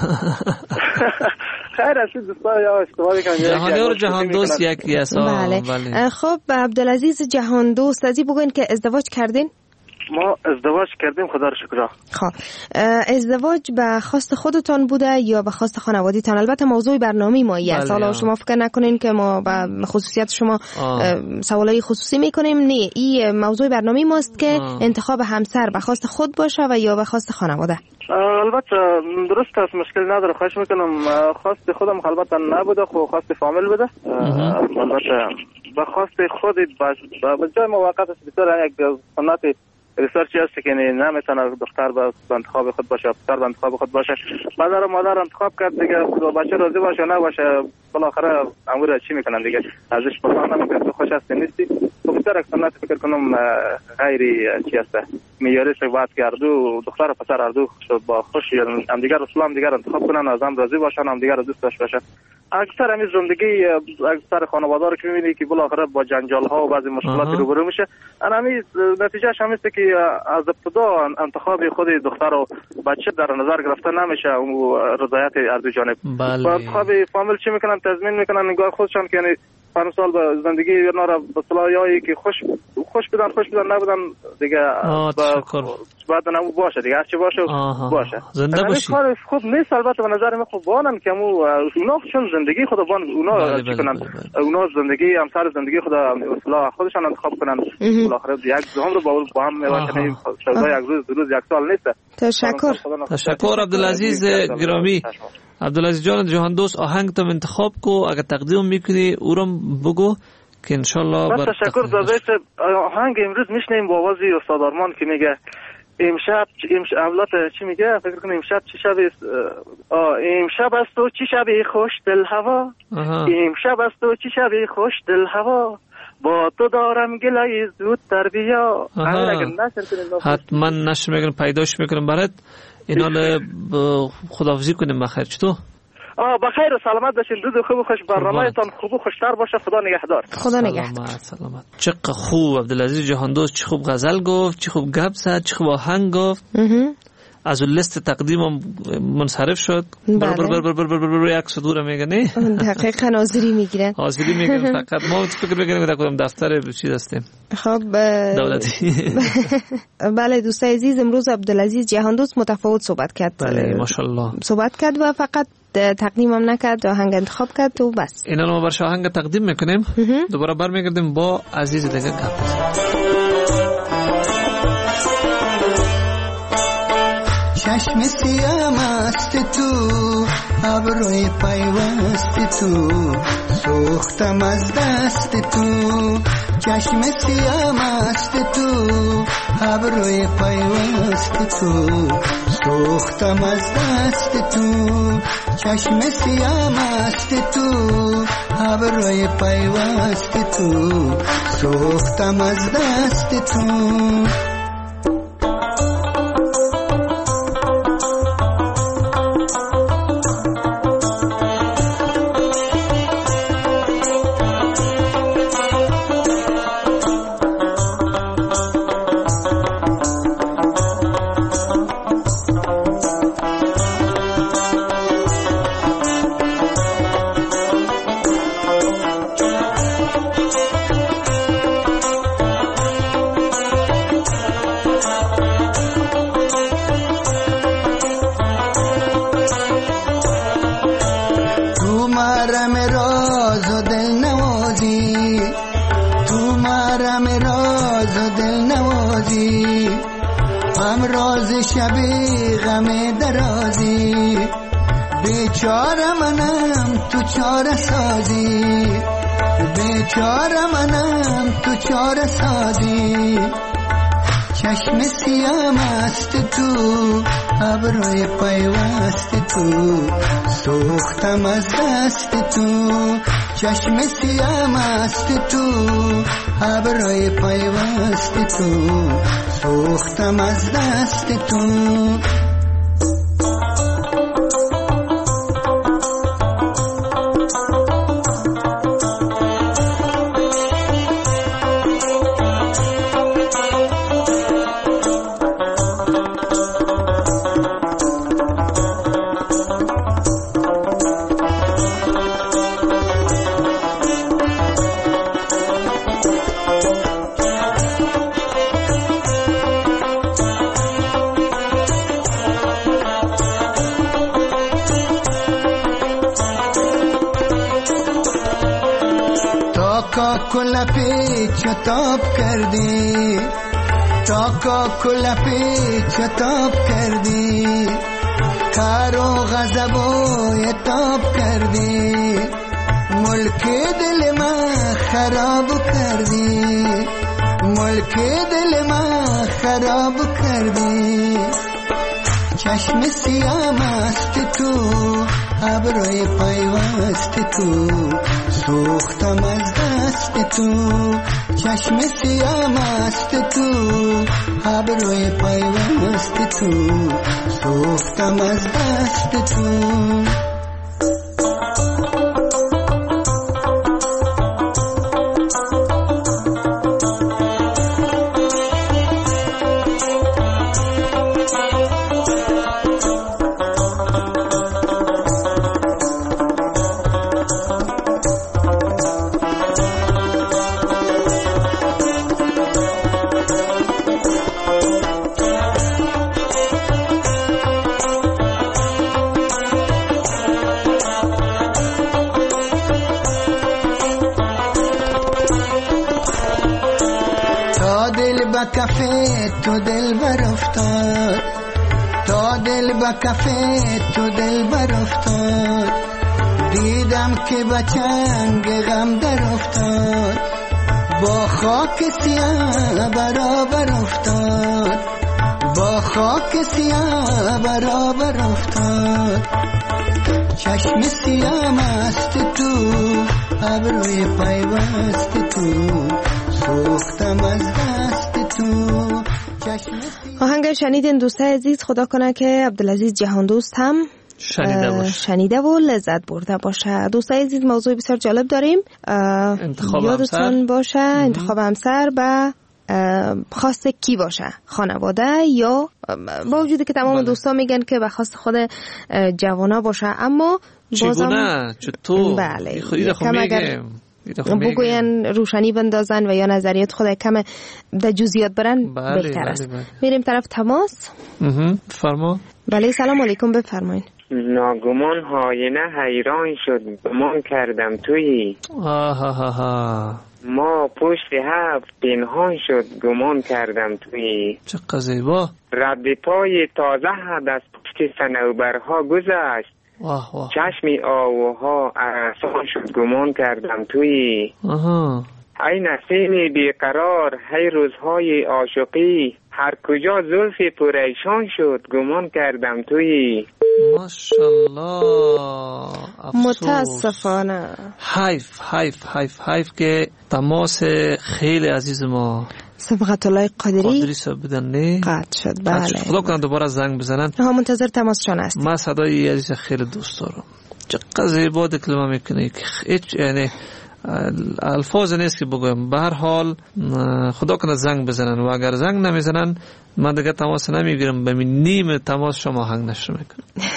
خیر است دوستا یا استفاده کنید. جهانیار جهان دوست یکی است. بله. بله خب عبدالعزیز جهان دوست ازی بگوین که ازدواج کردین؟ ما ازدواج کردیم خدا رو شکر. خب ازدواج به خواست خودتان بوده یا به خواست خانوادیتان؟ البته موضوع برنامه ما است، حالا شما فکر نکنین که ما به خصوصیت شما سوالای خصوصی میکنیم، نه، این موضوع برنامه ماست که آه. انتخاب همسر به خواست خود باشه و یا به خواست خانواده. البته درست است، مشکل نداره. خواهش میکنم خواست خودم البته نبوده، خب خواست فامیل بوده. البته به خواست خود به جای موقت است. بسیار یک سنت ریسرچی هست که نمیتونه دختر به انتخاب خود باشه، پسر به انتخاب خود باشه. مادر مادر انتخاب کرد دیگه، بچه راضی باشه نباشه بالاخره امور چی میکنن دیگه، ازش پرسان نمیکنن تو خوش هستی نیستی. تو بسیار یک سنت فکر کنم غیری چی هست میاری است باید کرد و دختر و پسر هر دو با خوشی هم دیگر رسول هم دیگر انتخاب کنن، از هم راضی باشن، هم دیگر دوست داشته باشن. اکثر همین زندگی اکثر خانواده رو که می‌بینی که بالاخره با جنجال ها و بعضی مشکلات روبرو میشه، همین نتیجهش همین است که از ابتدا انتخاب خود دختر و بچه در نظر گرفته نمیشه و رضایت هر دو جانب. بله. انتخاب فامیل چی میکنن؟ تضمین میکنن نگاه خودشان که یعنی پنج سال به زندگی اینا را به صلاحی که خوش خوش بدن خوش بدن نبودن دیگه بعد نمو باشه دیگه، هرچی باشه آها. باشه زنده باشی. کار خوب نیست البته به نظر من. خوب بانن که مو اونا چون زندگی خود بان اونا بله چی کنن بله بله. اونا زندگی همسر زندگی خود اصلاح خودشان انتخاب کنن. بالاخره یک دوم رو با با هم میواشن، شاید یک روز دو روز یک سال نیست. تشکر تشکر عبدالعزیز گرامی. عبدالعزیز جان جهان دوست آهنگ تو انتخاب کو، اگر تقدیم میکنی او رو بگو که انشالله. بر تشکر داداش. آهنگ امروز میشنیم با آواز استاد آرمان که میگه امشب امشب اولاد چی میگه فکر کنم امشب چی شب است، امشب است و چی شب خوش دل هوا، امشب است و چی شب خوش دل هوا، با تو دارم گلای زودتر بیا. حتما نشر میکنم پیداش میکنم برات. اینا خداحافظی کنیم بخیر. چطور؟ آه بخیر و سلامت باشین. روز خوب و خوش برنامه‌تان خوب و خوشتر باشه. خدا نگهدار. خدا نگهدار. سلامت سلامت. چقدر خوب عبدالعزیز جهان دوست، چه خوب غزل گفت، چه خوب گپ زد، چه خوب آهنگ گفت. از اون لیست تقدیمم منصرف شد. بر بر بر بر بر بر یک صدور میگه نه دقیقاً حاضری میگیرن حاضری میگیرن. فقط ما فکر میکنیم در کدام دفتر چی هستیم خب دولتی. بله دوستای عزیز، امروز عبدالعزیز جهان دوست متفاوت صحبت کرد. بله ماشاءالله صحبت کرد و فقط تقدیمم نکرد، آهنگ انتخاب کرد و بس. اینا رو برش آهنگ تقدیم میکنیم. دوباره برمیگردیم با عزیز دیگه گپ. چشم سیاه مست تو، ابروی پیوست تو، سوختم از دست تو. چشم سیاه مست تو، ابروی پیوست تو، سوختم از دست تو. چشم سیاه مست تو، ابروی پیوست تو، سوختم از دست تو. بیچاره منم تو چاره سازی، بیچاره منم تو چاره سازی. چشم سیاه مست تو، ابروی پیوست تو، سوختم از دست تو. چشم سیاه است تو ابروی پیوست تو سوختم از دست تو چتاب کردی تا کا کل پی چتاب کردی کار و غضب و عتاب کردی ملک دل ما خراب کردی ملک دل ما خراب کردی چشم سیاه است تو ابروی پیوست تو سوختم از دست تو چشم سیاه است تو ابروی پیوست تو سوختم از دست تو کفه تو دل بر افتاد تا دل با کفه تو دل بر افتاد دیدم که بچنگ غم در افتاد با خاک سیاه برابر افتاد با خاک سیاه برابر افتاد چشم سیاه است تو ابروی پیوست تو سوختم از دست تو. آهنگ شنیدین دوستای عزیز، خدا کنه که عبدالعزیز جهان دوست هم شنیده باشه شنیده و لذت برده باشه. دوستای عزیز موضوع بسیار جالب داریم، انتخاب یادتون باشه انتخاب همسر به خواست کی باشه، خانواده یا با وجودی که تمام دوستا میگن که به خواست خود جوانا باشه، اما چگونه چطور بله خودی خود میگم بگوین روشنی بندازن و یا نظریات خود کم در جزئیات برن بله بهتر بله است. بله. میریم طرف تماس. فرما. بله سلام علیکم، بفرمایید. ناگمان هاینه حیران شد گمان کردم تویی، آها ها ها ما پشت هفت پنهان شد گمان کردم تویی، چه قضیبا رد پای تازه از پشت صنوبرها گذشت، واه واه چشمی آوها ارسان شد گمان کردم تویی، آها ای نسیم بیقرار های روزهای عاشقی، هر کجا زلف پریشان شد گمان کردم تویی. ماشاءالله متاسفانه حیف حیف حیف حیف که تماس خیلی عزیز ما صبغت الله قادری قادری صاحب بدن نه قطع شد. بله خدا کنه دوباره زنگ بزنن، ها منتظر تماسشان است. ما صدای عزیز خیلی دوست دارم، چقدر زیبا کلمه میکنه که هیچ یعنی الفاظ نیست که بگویم. به هر حال خدا کنه زنگ بزنن و اگر زنگ نمیزنن من دیگه تماس نمیگیرم، به نیم تماس شما آهنگ نشر میکنم.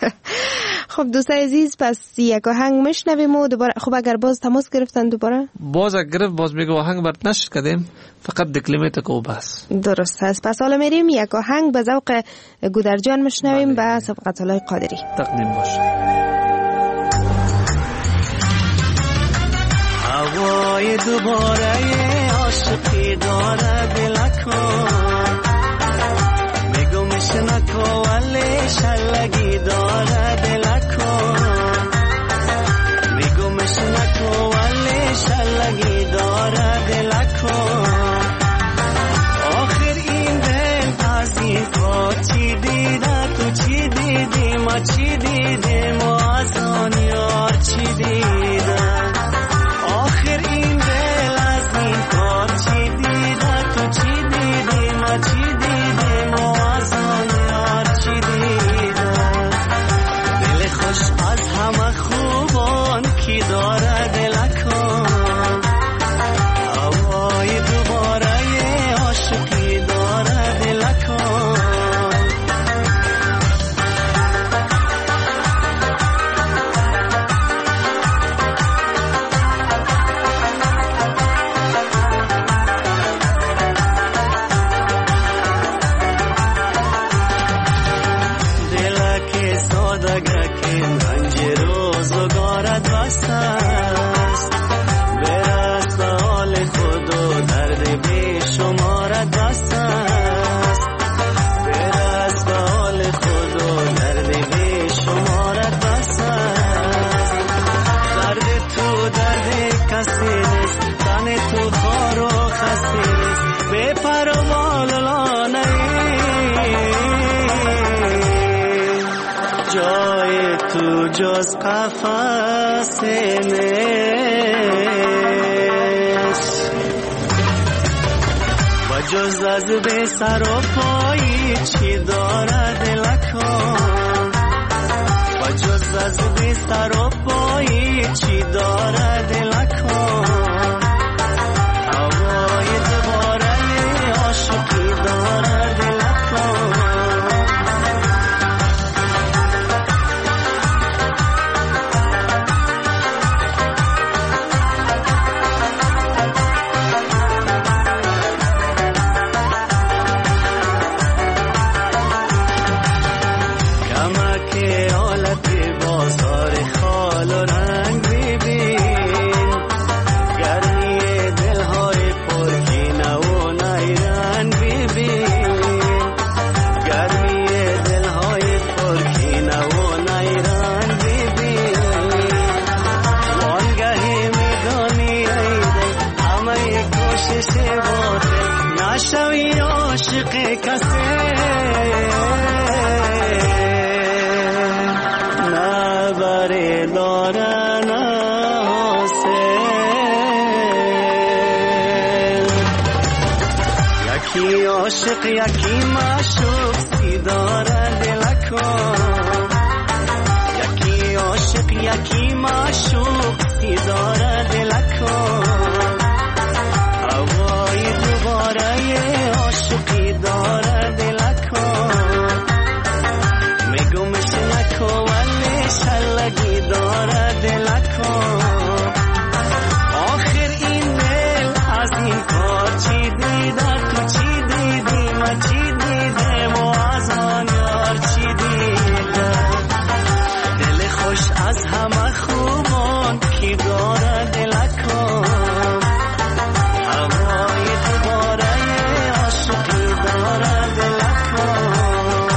خب دوستای عزیز پس یک آهنگ میشنویم و دوباره خب اگر باز تماس گرفتن دوباره باز اگر گرفت باز میگه آهنگ برات نشر کردیم فقط دکلمه کو بس. درست هست. پس حالا میریم یک آهنگ به ذوق گودرجان میشنویم به صبغت الله قادری. تقدیم باشه. هوای دوباره عاشقی داره دلکان، میگو میشنکو ولی شلگی داره دلکان، میگو میشنکو ولی شلگی داره دلکان، آخر این دل از این کار چی دیده تو چی دیدی ما چی دیدیم و از آن یار چی دیدم، تو جز قفس نیست و جز از به سر و پایی چی داره دلکان و جز از به سر و پایی چی داره دلکان هوای دوباره عاشقی داره دلکان عاشق یکی معشوق سی داره دلکان یکی عاشق یکی معشوق سی داره دلکان هوای دوباره عاشقی داره دلکان میگمش نکو ولی شلگی داره دلکان آخر این دل از این کار چی دیده تو چی چی دیده و از آن یار چی دیده دل خوش از همه خوبان کی داره دلکان هوای دوباره عاشقی داره دلکان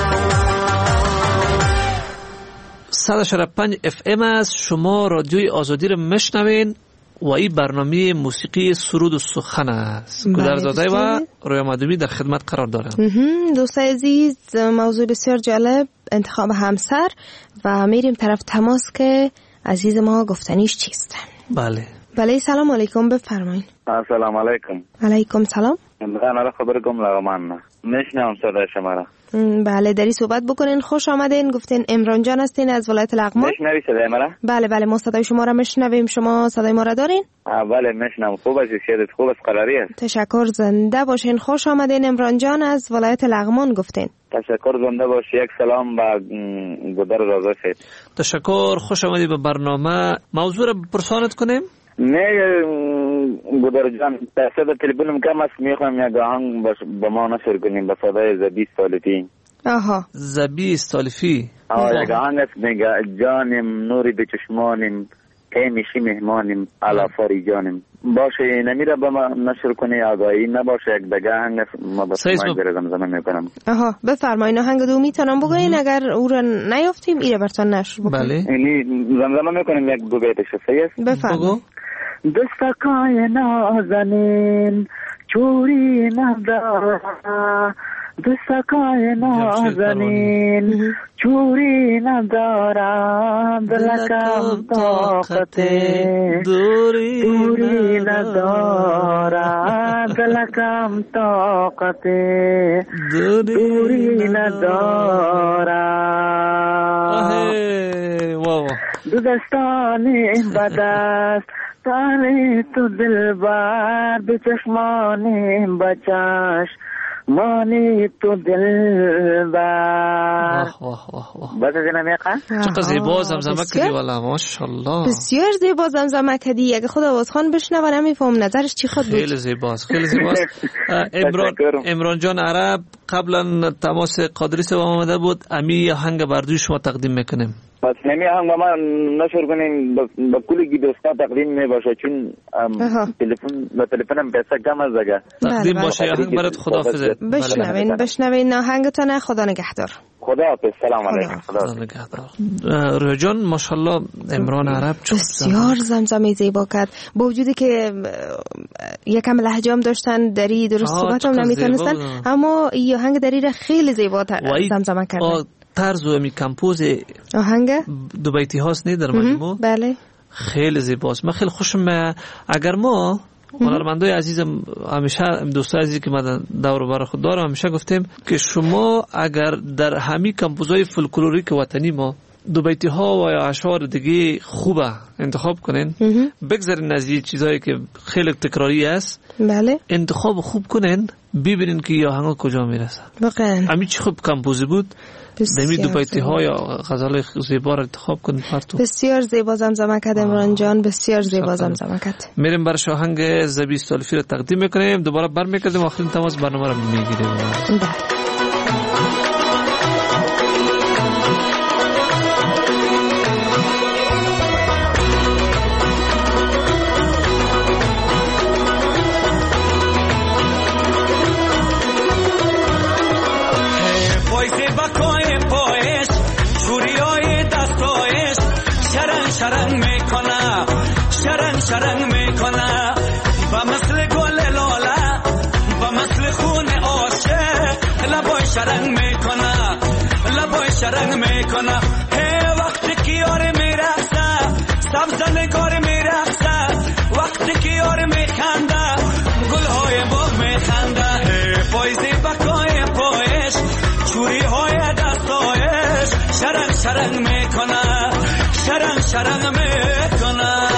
صد و چهل و پنج اف ام از شما رادیوی آزادی رو مشنوین و این برنامه موسیقی سرود و سخن است. گودرزاده و رویا مدومی در خدمت قرار دارم. دوستای عزیز، موضوع بسیار جالب، انتخاب همسر، و میریم طرف تماس که عزیز ما گفتنیش چیست. بله بله، سلام علیکم، بفرمایید. سلام علیکم. علیکم سلام. من را خبر گم لغمان میشنم صدای شما را. بله، داری صحبت بکنین. خوش آمدین. گفتین عمران جان هستین از ولایت لغمان. میشنوی صدای ما را؟ بله بله، ما صدای شما را میشنویم. شما صدای ما را دارین؟ بله میشنم. خوب است، سیادت خوب است، قراری است. تشکر، زنده باشین. خوش آمدین عمران جان از ولایت لغمان گفتین. تشکر، زنده باش. یک سلام به گودر رضا سید. تشکر، خوش آمدی به برنامه. موضوع را پرسانت کنیم؟ نه گودر جان، صدا تلفنم کم است، میخوام یک آهنگ با ما نشر کنیم به صدای زبی سالفی. آها، زبی سالفی. آه یک آهنگ است میگه جانم نوری به چشمانم کی میشی مهمانم علا فاری جانم. باشه نمیره با ما نشر کنی، آگاهی نباشه. یک دگه آهنگ است ما با شما زمزمه میکنم. آها، بفرمایید. آهنگ دو میتونم بگوین اگر او را نیافتیم ایره برتان نشر بکنیم. بله، یعنی زمزمه میکنیم. یک دو بیتش است. بفرمایید. دستکای نازنین چوری نداره، دستکای نازنین چوری نداره، دلکم طاقت دوری نداره، دلکم طاقت دوری نداره. دو دستانی بدست تانی تو دل بار، به چشمانی بچاش مانی تو دل بار. واه واه واه واه. بس از نمیقه؟ چقدر زیبا زمزمه کردی والا، ماشاءالله. بسیار زیبا زمزمه کردی. اگه خود آوازخوان بشنوه نمیفهم نظرش چی خود بود. خیلی زیباست، خیلی زیباست. عمران عمران جان عرب قبلا تماس قادریس با آمده بود. امی آهنگ بردوی شما تقدیم میکنیم. پس نمی آهنگ با ما نشر کنیم با کلی دوستا تقدیم می باشه، چون تلفن با تلفنم پیسه کم از دیگه. تقدیم باشه آهنگ برات. خداحافظ. بشنوین بشنوین آهنگتون. خدا نگهدار. خداحافظ. سلام علیکم. خدا نگهدار. رویا جان ماشاءالله عمران عرب بسیار زمزمه زیبا کرد، با وجودی که یکم لهجه هم داشتن، دری درست صحبت هم نمیتونستن، اما این آهنگ دری را خیلی زیباتر زمزمه کردن. طرز و می کمپوز آهنگ دو بیتی هاست نه در مجموع. بله خیلی زیباست. من خیلی خوشم. اگر ما هنرمندای عزیزم همیشه دوستای عزیزی که من دور و بر خود دارم همیشه گفتیم که شما اگر در همین کمپوزهای فولکلوریک وطنی ما دو بیتی ها و یا اشعار دیگه خوبه انتخاب کنین، بگذارین از این چیزایی که خیلی تکراری است، بله انتخاب خوب کنین، ببینین که یا آهنگ کجا میرسه. واقعا همین چی خوب کمپوزی بود. دمی دو بیتی ها یا غزل زیبا را انتخاب کنید پرتو. بسیار زیبا زمزمه کرد عمران جان، بسیار زیبا زمزمه کرد. میریم برای آهنگ زبی سالفی را تقدیم میکنیم، دوباره برمیگردیم آخرین تماس برنامه را میگیریم. بله شرنگ میکنه شرنگ شرنگ میکنه با مثل گل لاله با مثل خون عاشق لبای شرنگ میکنه لبای شرنگ میکنه هی وقتی که یار میرقصه سبز نگار میرقصه وقتی که یار میخنده گلهای باغ میخنده هی پایزی بکای پایش چوری های دستایش شرنگ شرنگ میکنه شرنگ شرنگ میکنه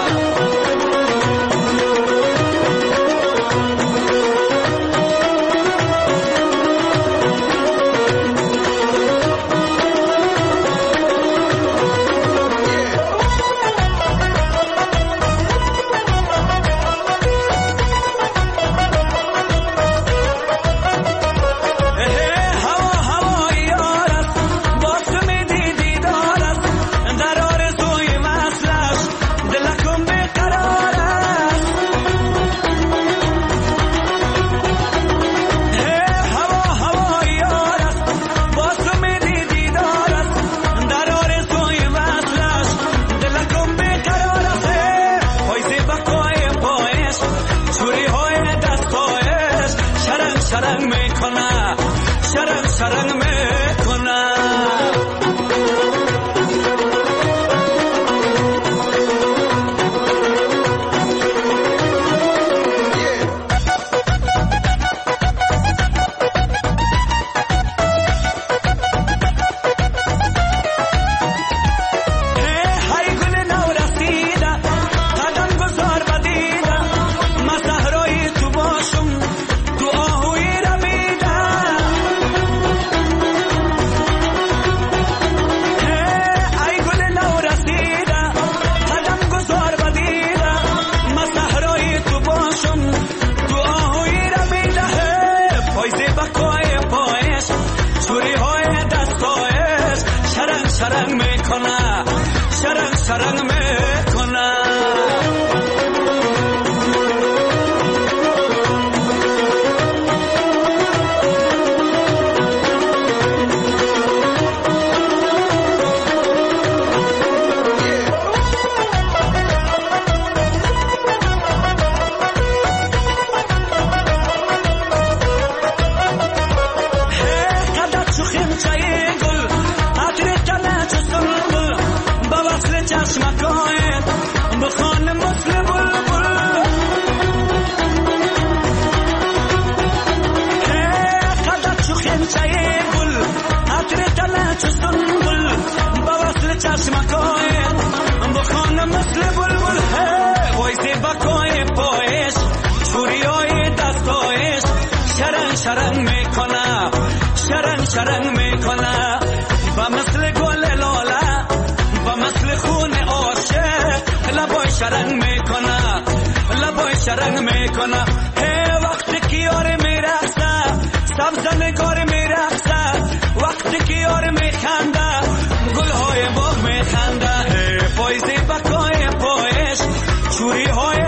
شرنگ میکنه شرنگ شرنگ میکنه با مثل گل لاله با مثل خون عاشق لبای شرنگ میکنه لبای شرنگ میکنه هی وقتی که یار میرقصه سبز نگار میرقصه وقتی که یار میخنده گلهای باغ میخنده هی پایزی بکای پایش چوری های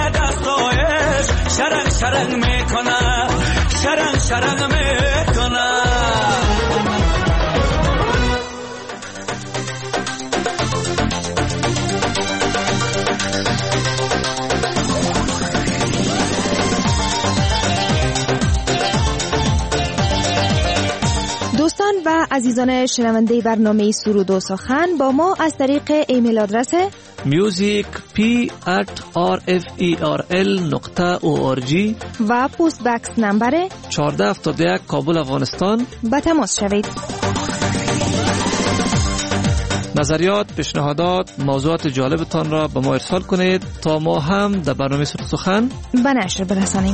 دستایش شرنگ شرنگ میکنه شرنگ شرنگ میکنه. دوستان و عزیزان شنونده برنامه سرود و سخن با ما از طریق ایمیل آدرس music p at r f e r l نقطه او آر جی و پست بکس نمبر چهارده هفتاد و یک کابل افغانستان به تماس شوید. نظریات، پیشنهادات، موضوعات جالبتان را به ما ارسال کنید تا ما هم در برنامه سرود سخن به نشر برسانیم.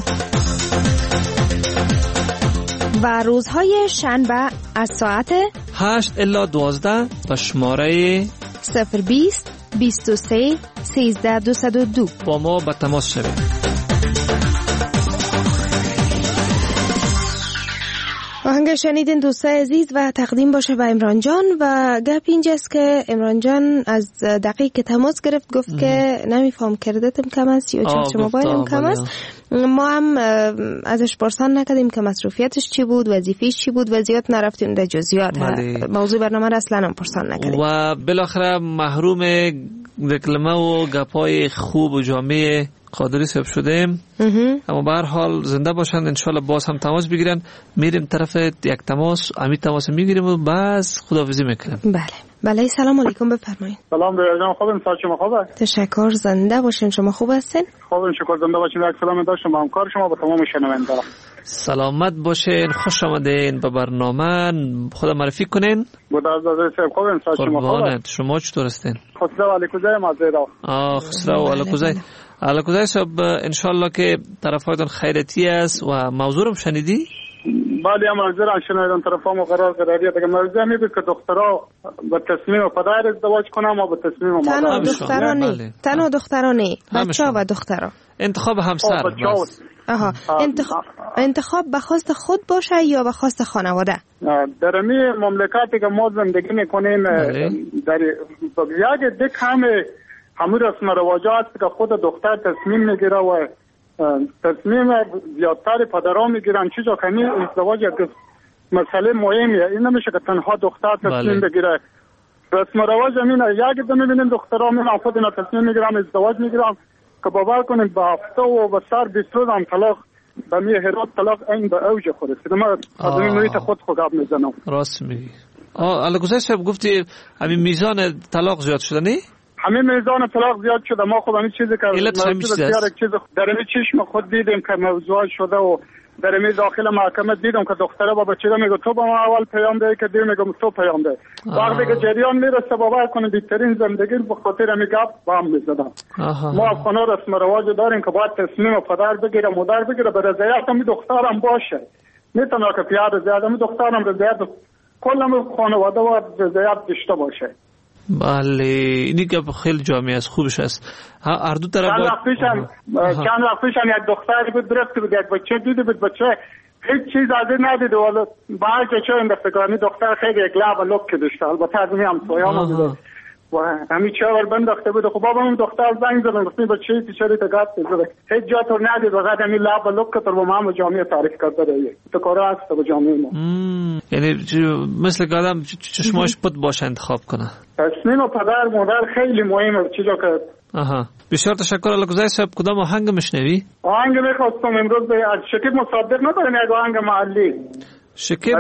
و روزهای شنبه از ساعت هشت الی دوازده به شماره صفر بیست بیست و سه سیزده دویست و دو با ما به تماس شوید. آهنگ شنیدین دوستای عزیز و تقدیم باشه به عمران جان و گپ اینجاست که عمران جان از دقیق که تماس گرفت گفت ام. که نمیفهم کردتم کم است یا چرچ موبایلم کم است. ما هم ازش پرسان نکردیم که مصروفیتش چی بود، وظیفه‌اش چی بود و زیاد نرفتیم در جزئیات. موضوع برنامه را اصلا هم پرسان نکردیم و بالاخره محروم رکلمه و گپای خوب و جامع قادری صاحب شدیم. اما به هر حال زنده باشند، انشالله باز هم تماس بگیرن. میریم طرف یک تماس، امی تماس میگیریم و باز خداحافظی میکنیم. بله بله. سلام علیکم، بفرمایید. سلام بیرجان، خوبم؟ سال شما خوبه؟ تشکر، زنده باشین. شما خوب هستین؟ خوبم شکر، زنده باشین. یک سلام داشتم به همکار شما، به تمام شنوندگان. سلامت باشین، خوش آمدین به برنامه. خدا معرفی کنین. بود از از صاحب خوبم، سال شما خوبه؟ شما چطور هستین؟ خسرو علیکوزای مازیرا. آه خسرو علیکوزای. علیکوزای صاحب انشالله که طرفایتان خیرتی است و موضوع رو شنیدی؟ بله، موضوع رو شنیدم. طرفام قرار قراریه دیگه. موضوع می بود که دخترها به تصمیم پدر ازدواج کنن و به تصمیم مادر. تنها دخترانه، تنها دخترانه، بچه‌ها و دخترها. انتخاب همسر. آها، انتخاب انتخاب به خواست خود باشه یا به خواست خانواده؟ در می مملکتی که ما زندگی میکنیم در یک دک همه همون رسم رواجات که خود دختر تصمیم میگیره و تصمیم زیادتر پدرها میگیرن. چیزا کنی ازدواج یک مسئله مهمیه. این نمیشه که تنها دختر تصمیم بگیره. رسم رواج همینه. یک دو میبینیم دخترها میرن خود اینا تصمیم میگیرن ازدواج میگیرن که باور کنیم به هفته و به سر بیست روز هم طلاق به می هرات طلاق این به اوج خود است. من از این محیط خود خواب میزنم. راست میگی. آه الگوزای صاحب گفتی همین میزان طلاق زیاد شده نی؟ همین میزان طلاق زیاد شده. ما خود همین چیزی که چیز در این چشم خود دیدیم که موضوع شده و در این داخل محکمه دیدم که دختره با بچه میگه تو با ما اول پیام ده که دیر میگم تو پیام ده. وقتی که جریان میرسه باور کنید بیشترین زندگی به خاطر همین گپ با هم میزدم. ما افغانا رسم و رواج داریم که باید تصمیم پدر بگیره مادر بگیره به رضایت همین دخترم باشه. میتونه که پیاد رضایت همین دخترم رضایت کل خانواده و رضایت داشته باشه. بله اینی که خیلی جامعه است، خوبش است. هر دو طرف چند وقت پیشم چند وقت پیشم یک دختری بود درست بود، یک بچه دیده بود، بچه هیچ چیز از این ندیده ولی بعد که چه اندفتگانی دختر خیلی یک لعب لک داشته. البته از این هم سویان بود و همین چهار بنداخته بود. خب بابا اون دختر زنگ زدن گفتیم بچه پیچری تا گفت بزرگ هیچ جا تو ندید و بعد همین لعب لک که تو با ما جامعه تعریف کرده رهی تو کارا هست با جامعه ما. یعنی مثل که آدم چشماش پت باشه انتخاب کنه. تصمیم و پدر مادر خیلی مهمه. چیزا که آها بسیار تشکر. الگوزای صاحب کدام آهنگ میشنوی؟ آهنگ میخواستم امروز به شکیب مصدق ندارم یک آهنگ محلی شکیب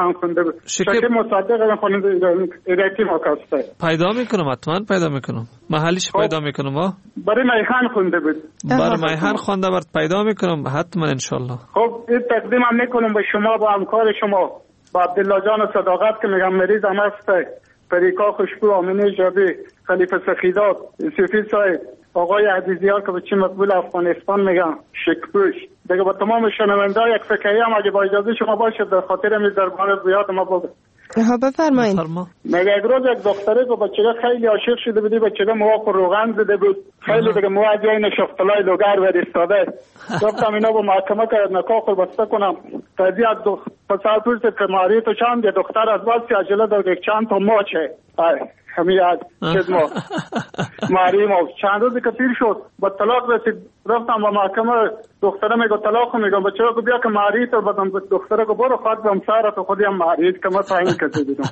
شکیب مصدق خواننده ایرانی ماکاسته پیدا میکنم، حتما پیدا میکنم. محلیش پیدا میکنم. ها برای میخان خونده بود. برای میخان خوانده برات پیدا میکنم حتما انشالله. خب این تقدیم هم میکنم به شما با همکار شما با عبدالله جان صداقت که میگم مریض هم هست، پریکا خوشبو، آمینه جابی، خلیفه سخیدات، صوفی صاحب، آقای عزیزیار که بچه مقبول افغانستان میگم شکبوش. دیگه با تمام شنونده یک فکری هم اگه با اجازه شما باشد در خاطر می دربار زیاد ما بگم. ها بفرمایید. میگه یک روز یک دختره که بچه خیلی عاشق شده بودی، بچه موها روغن زده بود، خیلی دیگه موها جای شفتلای لوگر ور استاده. گفتم اینا با محکمه که نکاح خود بسته کنم. قضیه از دو پسر پرسید که ماری تو چند، دختر از باز عجله داد یک چند تا ماچه. همین از چیز ما ماری ما چند روزی که پیر شد با طلاق رسید، رفتم با محکمه. دختره میگه طلاق میگم بچه رو بیا که ماری تو بدم. دختره که برو خواهد بهم سر تو خودی هم مارید که ما تعیین کسی دیدم.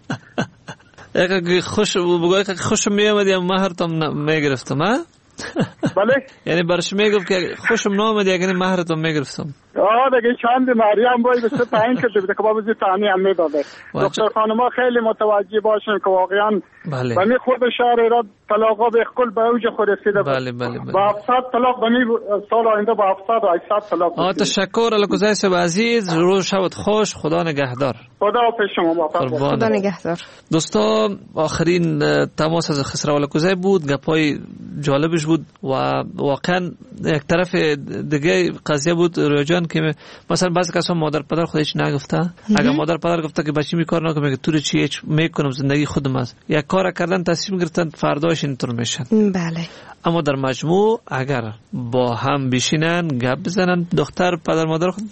اگه خوش بگوی که خوش میامدی مهر تو میگرفتم ها. بله یعنی برش میگفت که خوشم نامدی اگه مهر تو میگرفتم. آه دیگه چند مریم باید بسه تعیین کرده بده که بابا زیتانی هم میداده. دکتر خانم ها خیلی متوجه باشن که واقعا بله. بمی خود شهر را طلاقا به کل به اوج خود رسیده بود. بله بله بله. با هفتصد طلاق بمی سال آینده با هفتصد و هشتصد طلاق. آه تشکر الگوزای سب عزیز، روز شبت خوش، خدا نگهدار. خدا پیش شما موفق باشید. خدا نگهدار. دوستا آخرین تماس از خسرو الگوزای بود، گپای جالبش بود و واقعا یک طرف دیگه قضیه بود رویا جان که مثلا بعضی کسا مادر پدر خودش نگفته، اگر مادر پدر گفته که بچی می کار نکنه میگه تو چی هیچ میکنم زندگی خودم است، یک کار کردن تصمیم گرفتن فرداش اینطور میشن. بله. اما در مجموع اگر با هم بشینن گپ بزنن، دختر پدر مادر خود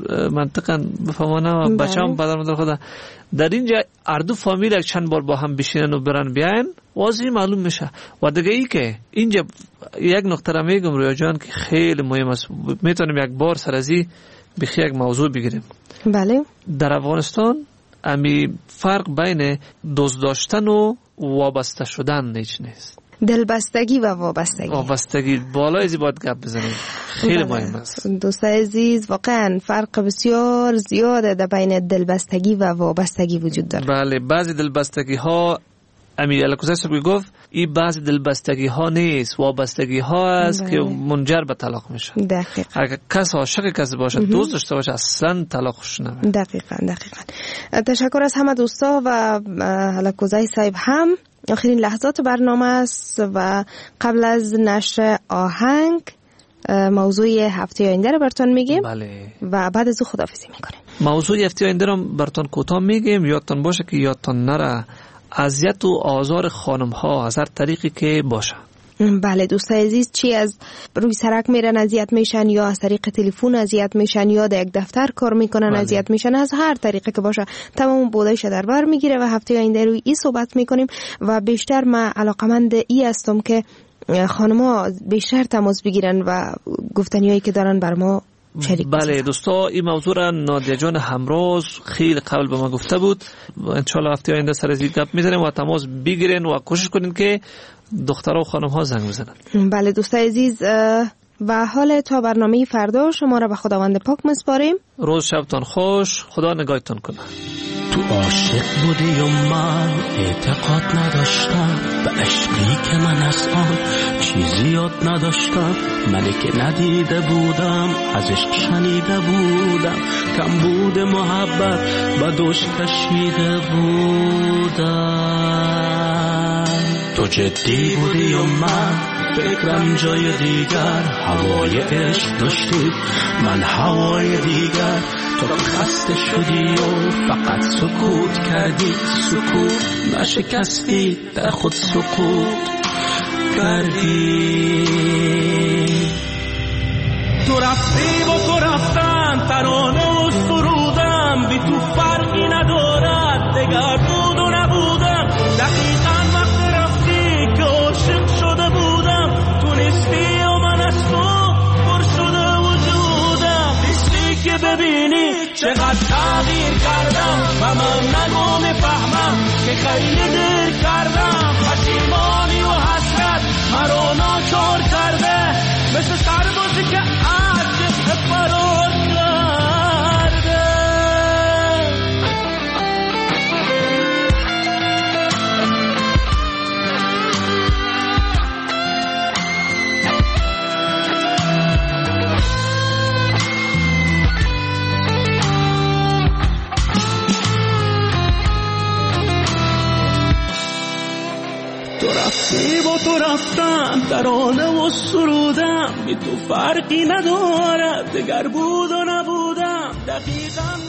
منطقاً بفهمانه و بچه هم پدر مادر خود در اینجا اردو فامیل یک چند بار با هم بشینن و برن بیاین واضح معلوم میشه. و دیگه ای که اینجا یک نکته را میگم رویا جان که خیلی مهم است، میتونیم یک بار سر ازی بخی یک موضوع بگیریم. بله. در افغانستان امی فرق بین دوست داشتن و وابسته شدن هیچ نیست. دلبستگی و وابستگی. وابستگی بالای ازی باید گپ بزنیم، خیلی مهم است. دوست عزیز واقعا فرق بسیار زیاده در بین دلبستگی و وابستگی وجود داره. بله، بعضی دلبستگی ها امی الکوزای سبگی گفت این بعضی دلبستگی ها نیست، وابستگی ها است بله. که منجر به طلاق میشه. دقیقاً. اگر کس عاشق کسی باشه، دوست داشته باشه، اصلا طلاقش نمیشه. دقیقاً دقیقاً. تشکر از همه دوستا و الکوزای صاحب هم. آخرین لحظات برنامه است و قبل از نشر آهنگ موضوع هفته آینده رو براتون میگیم. بله. و بعد از او خداحافظی میکنیم. موضوع هفته آینده رو براتون کوتاه میگیم. یادتون باشه که یادتون نره اذیت و آزار خانم ها از هر طریقی که باشه. بله دوستای عزیز، چی از روی سرک میرن اذیت میشن، یا از طریق تلفن اذیت میشن، یا در یک دفتر کار میکنن اذیت میشن، از هر طریقی که باشه تمام بودایش در بر میگیره و هفته آینده روی این صحبت میکنیم. و بیشتر من علاقمند ای هستم که خانم‌ها بیشتر تماس بگیرن و گفتنیایی که دارن بر ما شریک بله بسید. دوستا، این موضوع را نادیه جان همراز خیلی قبل به ما گفته بود. انشالله هفته آینده سر از این گپ میزنیم و تماس بگیرین و کوشش کنین که دخترها و خانم ها زنگ بزنن. بله دوستای عزیز، و حال تا برنامه فردا شما را به خداوند پاک میسپاریم. روز شبتان خوش، خدا نگاهتان کنه. تو عاشق بودی و من اعتقاد نداشتم به عشقی که من از آن چیزی یاد نداشتم. منی که ندیده بودم از عشق شنیده بودم، کم بود محبت با دوش کشیده بودم. تو جدی بودی و من فکرم جای دیگر، هوای عشق داشتی من هوای دیگر. تو خسته شدی و فقط سکوت کردی، سکوت نشکستی در خود سکوت کردی. تو رفتی و تو رفتن، ترانه و سرودم بی تو فرقی ندارد، دگر بود و نبودم. دقیقا وقت رفتی که عاشق شده بودم، تو نیستی و من از تو پر شده وجودم. نیستی که ببینی چقدر تغییر کردم و من نگو میفهمم که خیلی دیر کردم. پشیمانی و حسرت مرا ناچار کرده، مثل سربازی که از جسم فرار کرده. تو رفتی و تو رفتم، ترانه و سرودم بی تو فرقی ندارد، دگر بود و نبودم. دقیقا